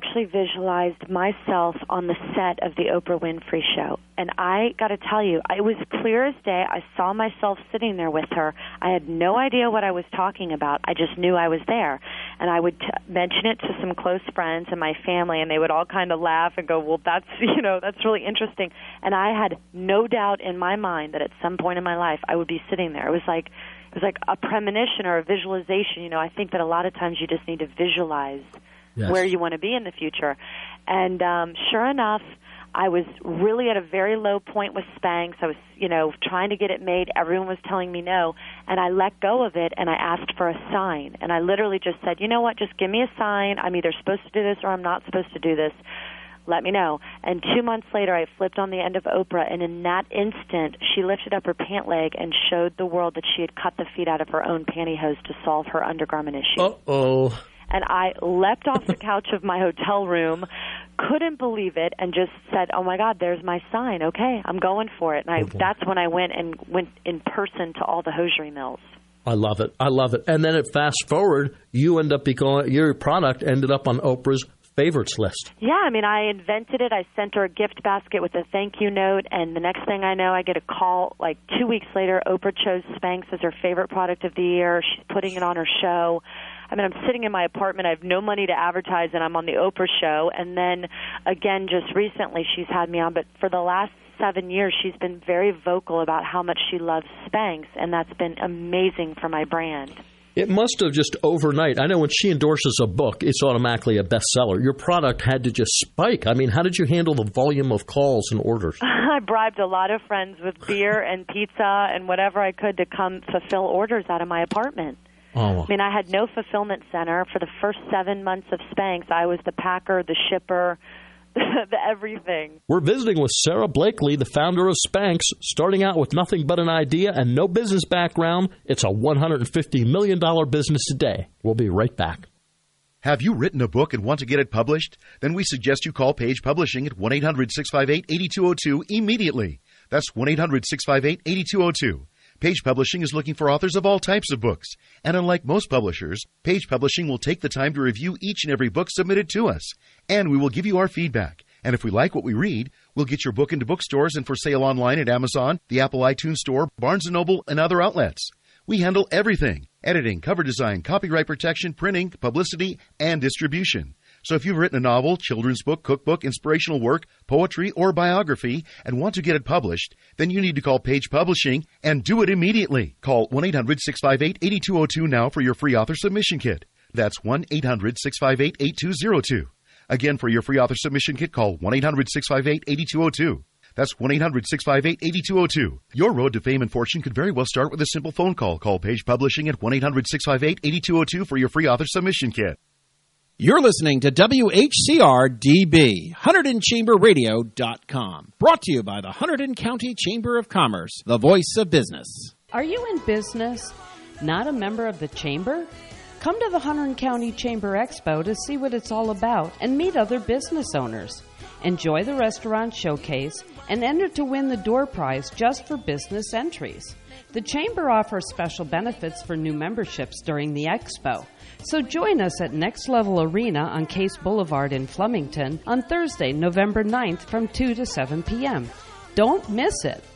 actually visualized myself on the set of the Oprah Winfrey Show. And I got to tell you, it was clear as day. I saw myself sitting there with her. I had no idea what I was talking about. I just knew I was there. And I would t- mention it to some close friends and my family, and they would all kind of laugh and go, well, that's, you know, that's really interesting. And I had no doubt in my mind that at some point in my life I would be sitting there. It was like it was like a premonition or a visualization. You know, I think that a lot of times you just need to visualize yes. where you want to be in the future. And um, sure enough, I was really at a very low point with Spanx. I was, you know, trying to get it made. Everyone was telling me no. And I let go of it, and I asked for a sign. And I literally just said, you know what, just give me a sign. I'm either supposed to do this or I'm not supposed to do this. Let me know. And two months later, I flipped on the end of Oprah, and in that instant, she lifted up her pant leg and showed the world that she had cut the feet out of her own pantyhose to solve her undergarment issue. Uh-oh. And I leapt off the couch of my hotel room, couldn't believe it, and just said, oh, my God, there's my sign. Okay, I'm going for it. And I, oh, that's when I went and went in person to all the hosiery mills. I love it. I love it. And then it fast forward, you end up becoming, your product ended up on Oprah's favorites list. Yeah, I mean, I invented it. I sent her a gift basket with a thank you note, and the next thing I know, I get a call like two weeks later. Oprah chose Spanx as her favorite product of the year. She's putting it on her show. I mean, I'm sitting in my apartment. I have no money to advertise, and I'm on the Oprah show. And then, again, just recently, she's had me on. But for the last seven years, she's been very vocal about how much she loves Spanx, and that's been amazing for my brand. It must have just overnight. I know when she endorses a book, it's automatically a bestseller. Your product had to just spike. I mean, how did you handle the volume of calls and orders? I bribed a lot of friends with beer and pizza and whatever I could to come fulfill orders out of my apartment. Oh. I mean, I had no fulfillment center. For the first seven months of Spanx, I was the packer, the shipper, the everything. We're visiting with Sarah Blakely, the founder of Spanx. Starting out with nothing but an idea and no business background, it's a one hundred fifty million dollars business today. We'll be right back. Have you written a book and want to get it published? Then we suggest you call Page Publishing at one eight hundred six five eight eight two zero two immediately. That's one eight hundred six five eight eight two zero two. Page Publishing is looking for authors of all types of books. And unlike most publishers, Page Publishing will take the time to review each and every book submitted to us. And we will give you our feedback. And if we like what we read, we'll get your book into bookstores and for sale online at Amazon, the Apple iTunes Store, Barnes and Noble, and other outlets. We handle everything: editing, cover design, copyright protection, printing, publicity, and distribution. So if you've written a novel, children's book, cookbook, inspirational work, poetry, or biography and want to get it published, then you need to call Page Publishing and do it immediately. Call one eight hundred six five eight eight two zero two now for your free author submission kit. That's one eight hundred six five eight eight two zero two. Again, for your free author submission kit, call one eight hundred six five eight eight two zero two. That's one eight hundred six five eight eight two zero two. Your road to fame and fortune could very well start with a simple phone call. Call Page Publishing at one eight hundred six five eight eight two zero two for your free author submission kit. You're listening to W H C R D B, Hunterdon Chamber Radio dot com. Brought to you by the Hunterdon County Chamber of Commerce, the voice of business. Are you in business, not a member of the Chamber? Come to the Hunterdon County Chamber Expo to see what it's all about and meet other business owners. Enjoy the restaurant showcase and enter to win the door prize just for business entries. The Chamber offers special benefits for new memberships during the Expo. So join us at Next Level Arena on Case Boulevard in Flemington on Thursday, November ninth from two to seven p.m. Don't miss it.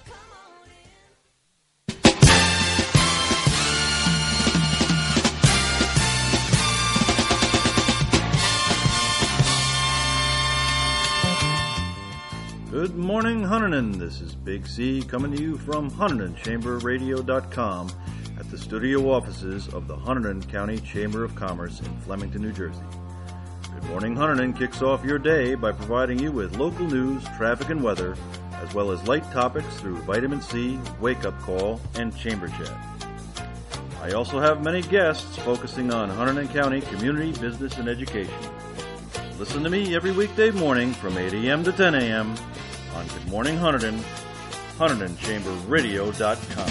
Good morning, Hunterdon. This is Big C coming to you from Hunterdon Chamber Radio dot com at the studio offices of the Hunterdon County Chamber of Commerce in Flemington, New Jersey. Good Morning Hunterdon kicks off your day by providing you with local news, traffic, and weather, as well as light topics through Vitamin C, Wake Up Call, and Chamber Chat. I also have many guests focusing on Hunterdon County community, business, and education. Listen to me every weekday morning from eight a.m. to ten a.m. on Good Morning Hunterdon, Hunterdon Chamber Radio dot com.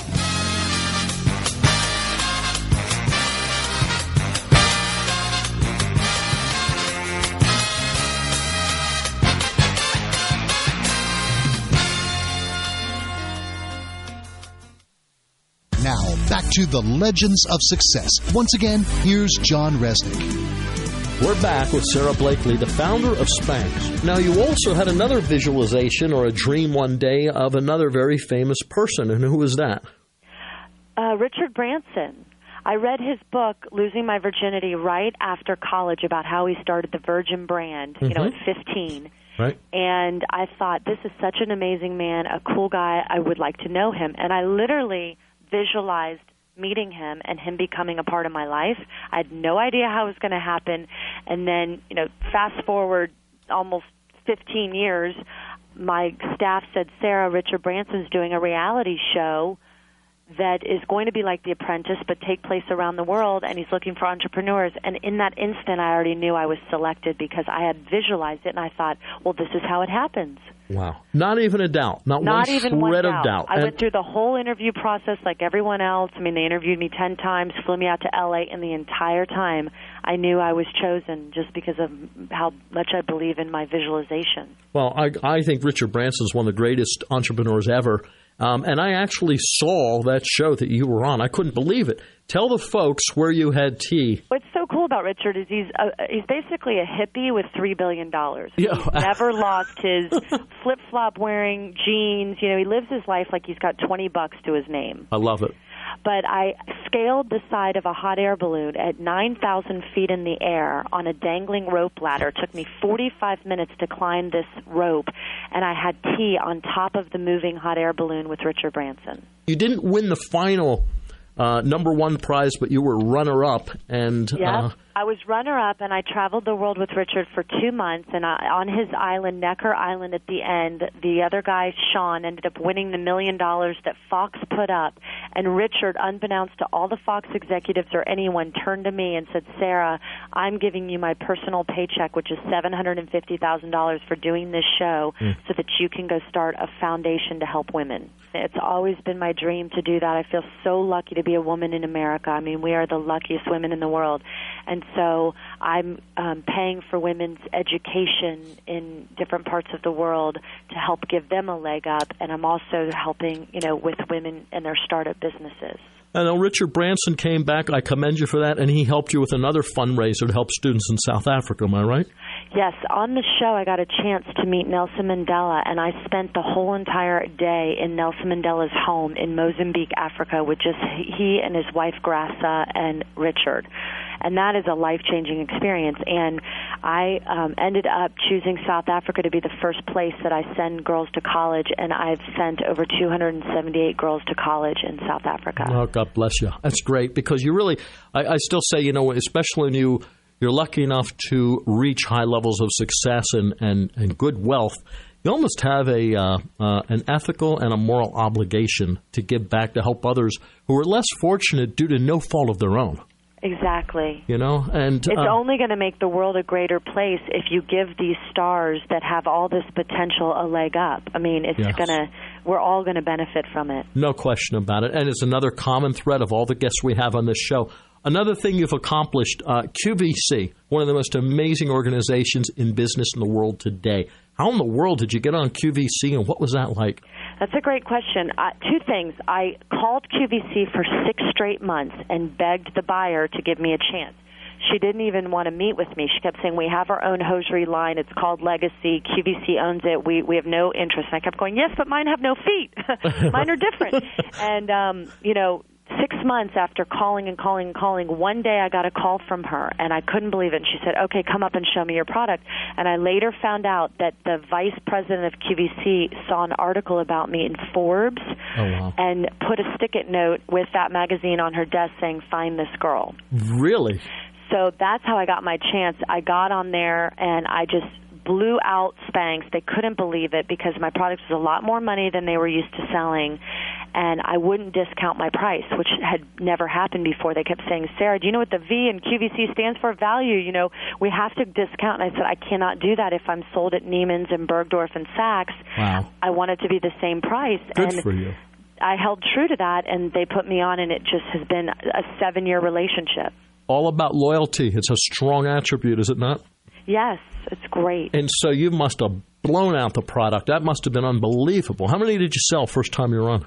Now, back to the Legends of Success. Once again, here's John Resnick. We're back with Sarah Blakely, the founder of Spanx. Now, you also had another visualization or a dream one day of another very famous person, and who was that? Uh, Richard Branson. I read his book, Losing My Virginity, right after college about how he started the Virgin brand, you mm-hmm. know, at fifteen. Right. And I thought, this is such an amazing man, a cool guy. I would like to know him. And I literally visualized meeting him and him becoming a part of my life. I had no idea how it was going to happen. And then, you know, fast forward almost fifteen years, my staff said, Sarah, Richard Branson's doing a reality show that is going to be like The Apprentice but take place around the world, and he's looking for entrepreneurs. And in that instant, I already knew I was selected because I had visualized it, and I thought, well, this is how it happens. Wow. Not even a doubt. Not, Not one even shred one of doubt. doubt. I and went through the whole interview process like everyone else. I mean, they interviewed me ten times, flew me out to L A, and the entire time I knew I was chosen just because of how much I believe in my visualization. Well, I, I think Richard Branson is one of the greatest entrepreneurs ever. Um, and I actually saw that show that you were on. I couldn't believe it. Tell the folks where you had tea. What's so cool about Richard is he's a, he's basically a hippie with three billion dollars. Yeah. He's never lost his flip-flop wearing jeans. You know, he lives his life like he's got twenty bucks to his name. I love it. But I scaled the side of a hot air balloon at nine thousand feet in the air on a dangling rope ladder. It took me forty-five minutes to climb this rope, and I had tea on top of the moving hot air balloon with Richard Branson. You didn't win the final uh, number one prize, but you were runner-up. And yeah, uh, I was runner-up, and I traveled the world with Richard for two months. And I, on his island, Necker Island, at the end, the other guy, Sean, ended up winning the million dollars that Fox put up. And Richard, unbeknownst to all the Fox executives or anyone, turned to me and said, Sarah, I'm giving you my personal paycheck, which is seven hundred fifty thousand dollars for doing this show mm. so that you can go start a foundation to help women. It's always been my dream to do that. I feel so lucky to be a woman in America. I mean, we are the luckiest women in the world. And so I'm um, paying for women's education in different parts of the world to help give them a leg up. And I'm also helping, you know, with women and their startup businesses. I know Richard Branson came back. I commend you for that. And he helped you with another fundraiser to help students in South Africa. Am I right? Yes. On the show, I got a chance to meet Nelson Mandela, and I spent the whole entire day in Nelson Mandela's home in Mozambique, Africa, with just he and his wife, Graça, and Richard. And that is a life-changing experience. And I um, ended up choosing South Africa to be the first place that I send girls to college, and I've sent over two hundred seventy-eight girls to college in South Africa. Oh, God bless you. That's great, because you really, I, I still say, you know, especially when you, you're lucky enough to reach high levels of success and, and, and good wealth, you almost have a uh, uh, an ethical and a moral obligation to give back to help others who are less fortunate due to no fault of their own. Exactly. You know, and it's uh, only going to make the world a greater place if you give these stars that have all this potential a leg up. I mean, it's yes. going to, we're all going to benefit from it. No question about it. And it's another common thread of all the guests we have on this show. Another thing you've accomplished, uh, Q V C, one of the most amazing organizations in business in the world today. How in the world did you get on Q V C, and what was that like? That's a great question. Uh, two things. I called Q V C for six straight months and begged the buyer to give me a chance. She didn't even want to meet with me. She kept saying, we have our own hosiery line. It's called Legacy. Q V C owns it. We we have no interest. And I kept going, yes, but mine have no feet. Mine are different. And, um, you know, six months after calling and calling and calling, one day I got a call from her, and I couldn't believe it. And she said, okay, come up and show me your product. And I later found out that the vice president of Q V C saw an article about me in Forbes oh, wow. and put a stick-it note with that magazine on her desk saying, find this girl. Really? So that's how I got my chance. I got on there, and I just blew out Spanx. They couldn't believe it because my product was a lot more money than they were used to selling, and I wouldn't discount my price, which had never happened before. They kept saying, Sarah, do you know what the V in Q V C stands for? Value. You know, we have to discount. And I said, I cannot do that if I'm sold at Neiman's and Bergdorf and Saks. Wow. I want it to be the same price. Good and for you. I held true to that, and they put me on, and it just has been a seven-year relationship. All about loyalty. It's a strong attribute, is it not? Yes, it's great. And so you must have blown out the product. That must have been unbelievable. How many did you sell first time you were on?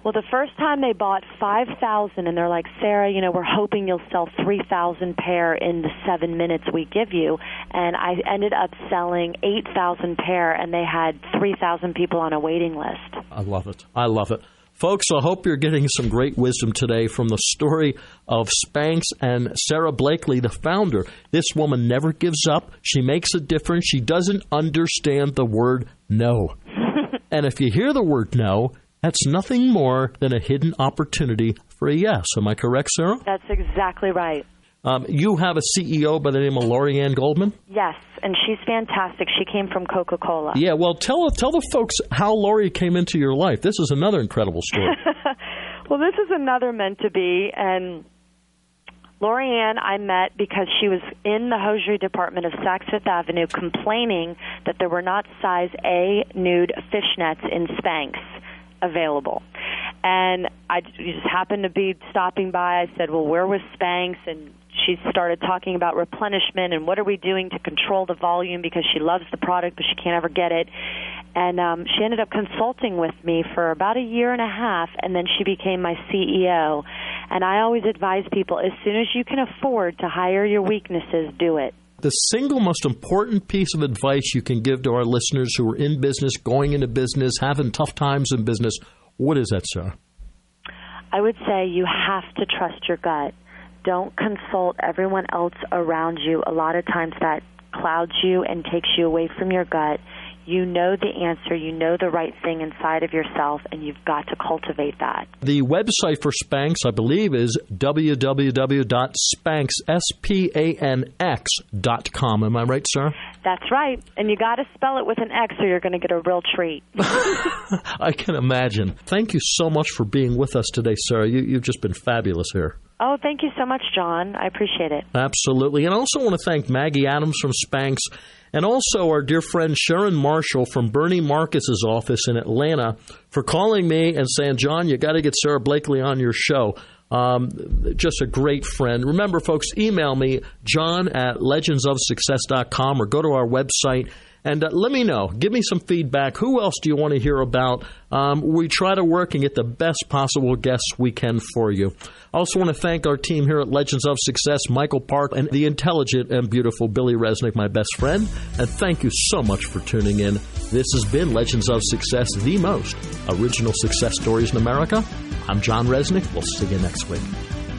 Well, the first time they bought five thousand, and they're like, Sarah, you know, we're hoping you'll sell three thousand pair in the seven minutes we give you. And I ended up selling eight thousand pair, and they had three thousand people on a waiting list. I love it. I love it. Folks, I hope you're getting some great wisdom today from the story of Spanx and Sarah Blakely, the founder. This woman never gives up. She makes a difference. She doesn't understand the word no. And if you hear the word no, that's nothing more than a hidden opportunity for a yes. Am I correct, Sarah? That's exactly right. Um, you have a C E O by the name of Lori-Ann Goldman? Yes, and she's fantastic. She came from Coca-Cola. Yeah, well, tell tell the folks how Lori came into your life. This is another incredible story. Well, this is another meant to be, and Lori-Ann I met because she was in the hosiery department of Saks Fifth Avenue complaining that there were not size A nude fishnets in Spanx available. And I just happened to be stopping by. I said, well, where was Spanx? And she started talking about replenishment and what are we doing to control the volume because she loves the product, but she can't ever get it. And um, she ended up consulting with me for about a year and a half, and then she became my C E O. And I always advise people, as soon as you can afford to hire your weaknesses, do it. The single most important piece of advice you can give to our listeners who are in business, going into business, having tough times in business, what is that, Sarah? I would say you have to trust your gut. Don't consult everyone else around you. A lot of times that clouds you and takes you away from your gut. You know the answer. You know the right thing inside of yourself, and you've got to cultivate that. The website for Spanx, I believe, is w w w dot spanx dot com. Am I right, sir? That's right. And you got to spell it with an X or you're going to get a real treat. I can imagine. Thank you so much for being with us today, Sarah. You, you've just been fabulous here. Oh, thank you so much, John. I appreciate it. Absolutely. And I also want to thank Maggie Adams from Spanx and also our dear friend Sharon Marshall from Bernie Marcus's office in Atlanta for calling me and saying, John, you got to get Sarah Blakely on your show. Um, just a great friend. Remember, folks, email me, john at legends of success dot com, or go to our website. And uh, let me know. Give me some feedback. Who else do you want to hear about? Um, we try to work and get the best possible guests we can for you. I also want to thank our team here at Legends of Success, Michael Park, and the intelligent and beautiful Billy Resnick, my best friend. And thank you so much for tuning in. This has been Legends of Success, the most original success stories in America. I'm John Resnick. We'll see you next week.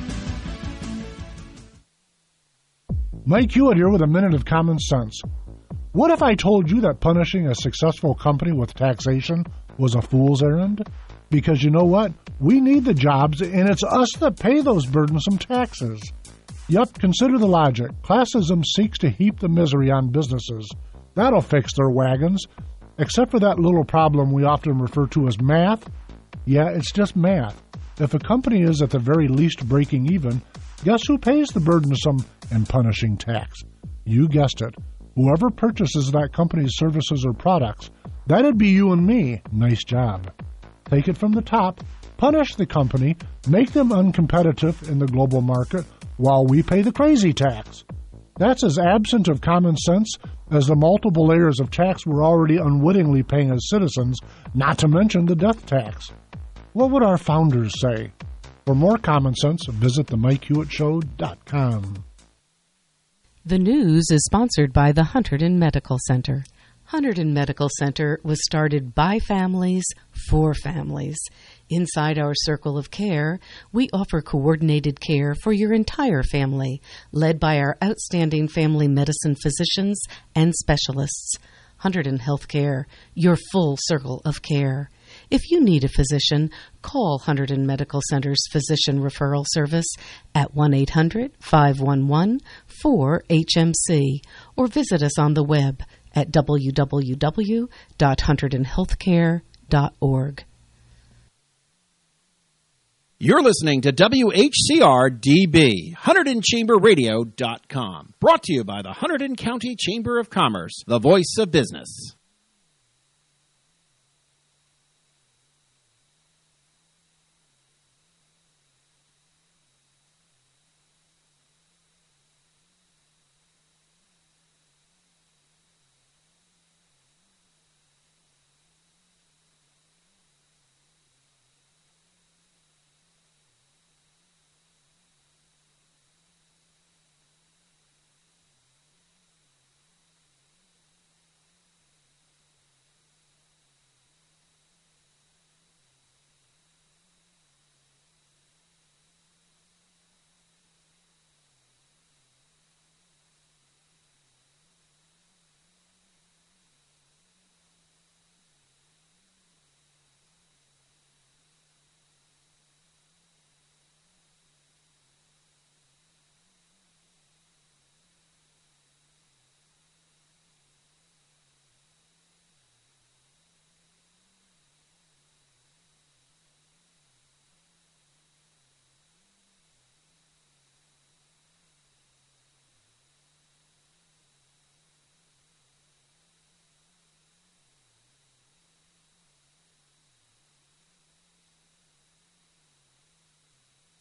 Mike Hewitt here with a minute of common sense. What if I told you that punishing a successful company with taxation was a fool's errand? Because you know what? We need the jobs, and it's us that pay those burdensome taxes. Yup, consider the logic. Classism seeks to heap the misery on businesses. That'll fix their wagons. Except for that little problem we often refer to as math. Yeah, it's just math. If a company is at the very least breaking even, guess who pays the burdensome and punishing tax? You guessed it. Whoever purchases that company's services or products. That'd be you and me. Nice job. Take it from the top, punish the company, make them uncompetitive in the global market while we pay the crazy tax. That's as absent of common sense as the multiple layers of tax we're already unwittingly paying as citizens, not to mention the death tax. What would our founders say? For more common sense, visit the mike hewitt show dot com. The news is sponsored by the Hunterdon Medical Center. Hunterdon Medical Center was started by families for families. Inside our circle of care, we offer coordinated care for your entire family, led by our outstanding family medicine physicians and specialists. Hunterdon Healthcare, your full circle of care. If you need a physician, call Hunterdon Medical Center's Physician Referral Service at one eight hundred, five one one, four H M C or visit us on the web at w w w dot hunterdon healthcare dot org. You're listening to W H C R D B, Hunterdon Chamber Radio dot com. Brought to you by the Hunterdon County Chamber of Commerce, the voice of business.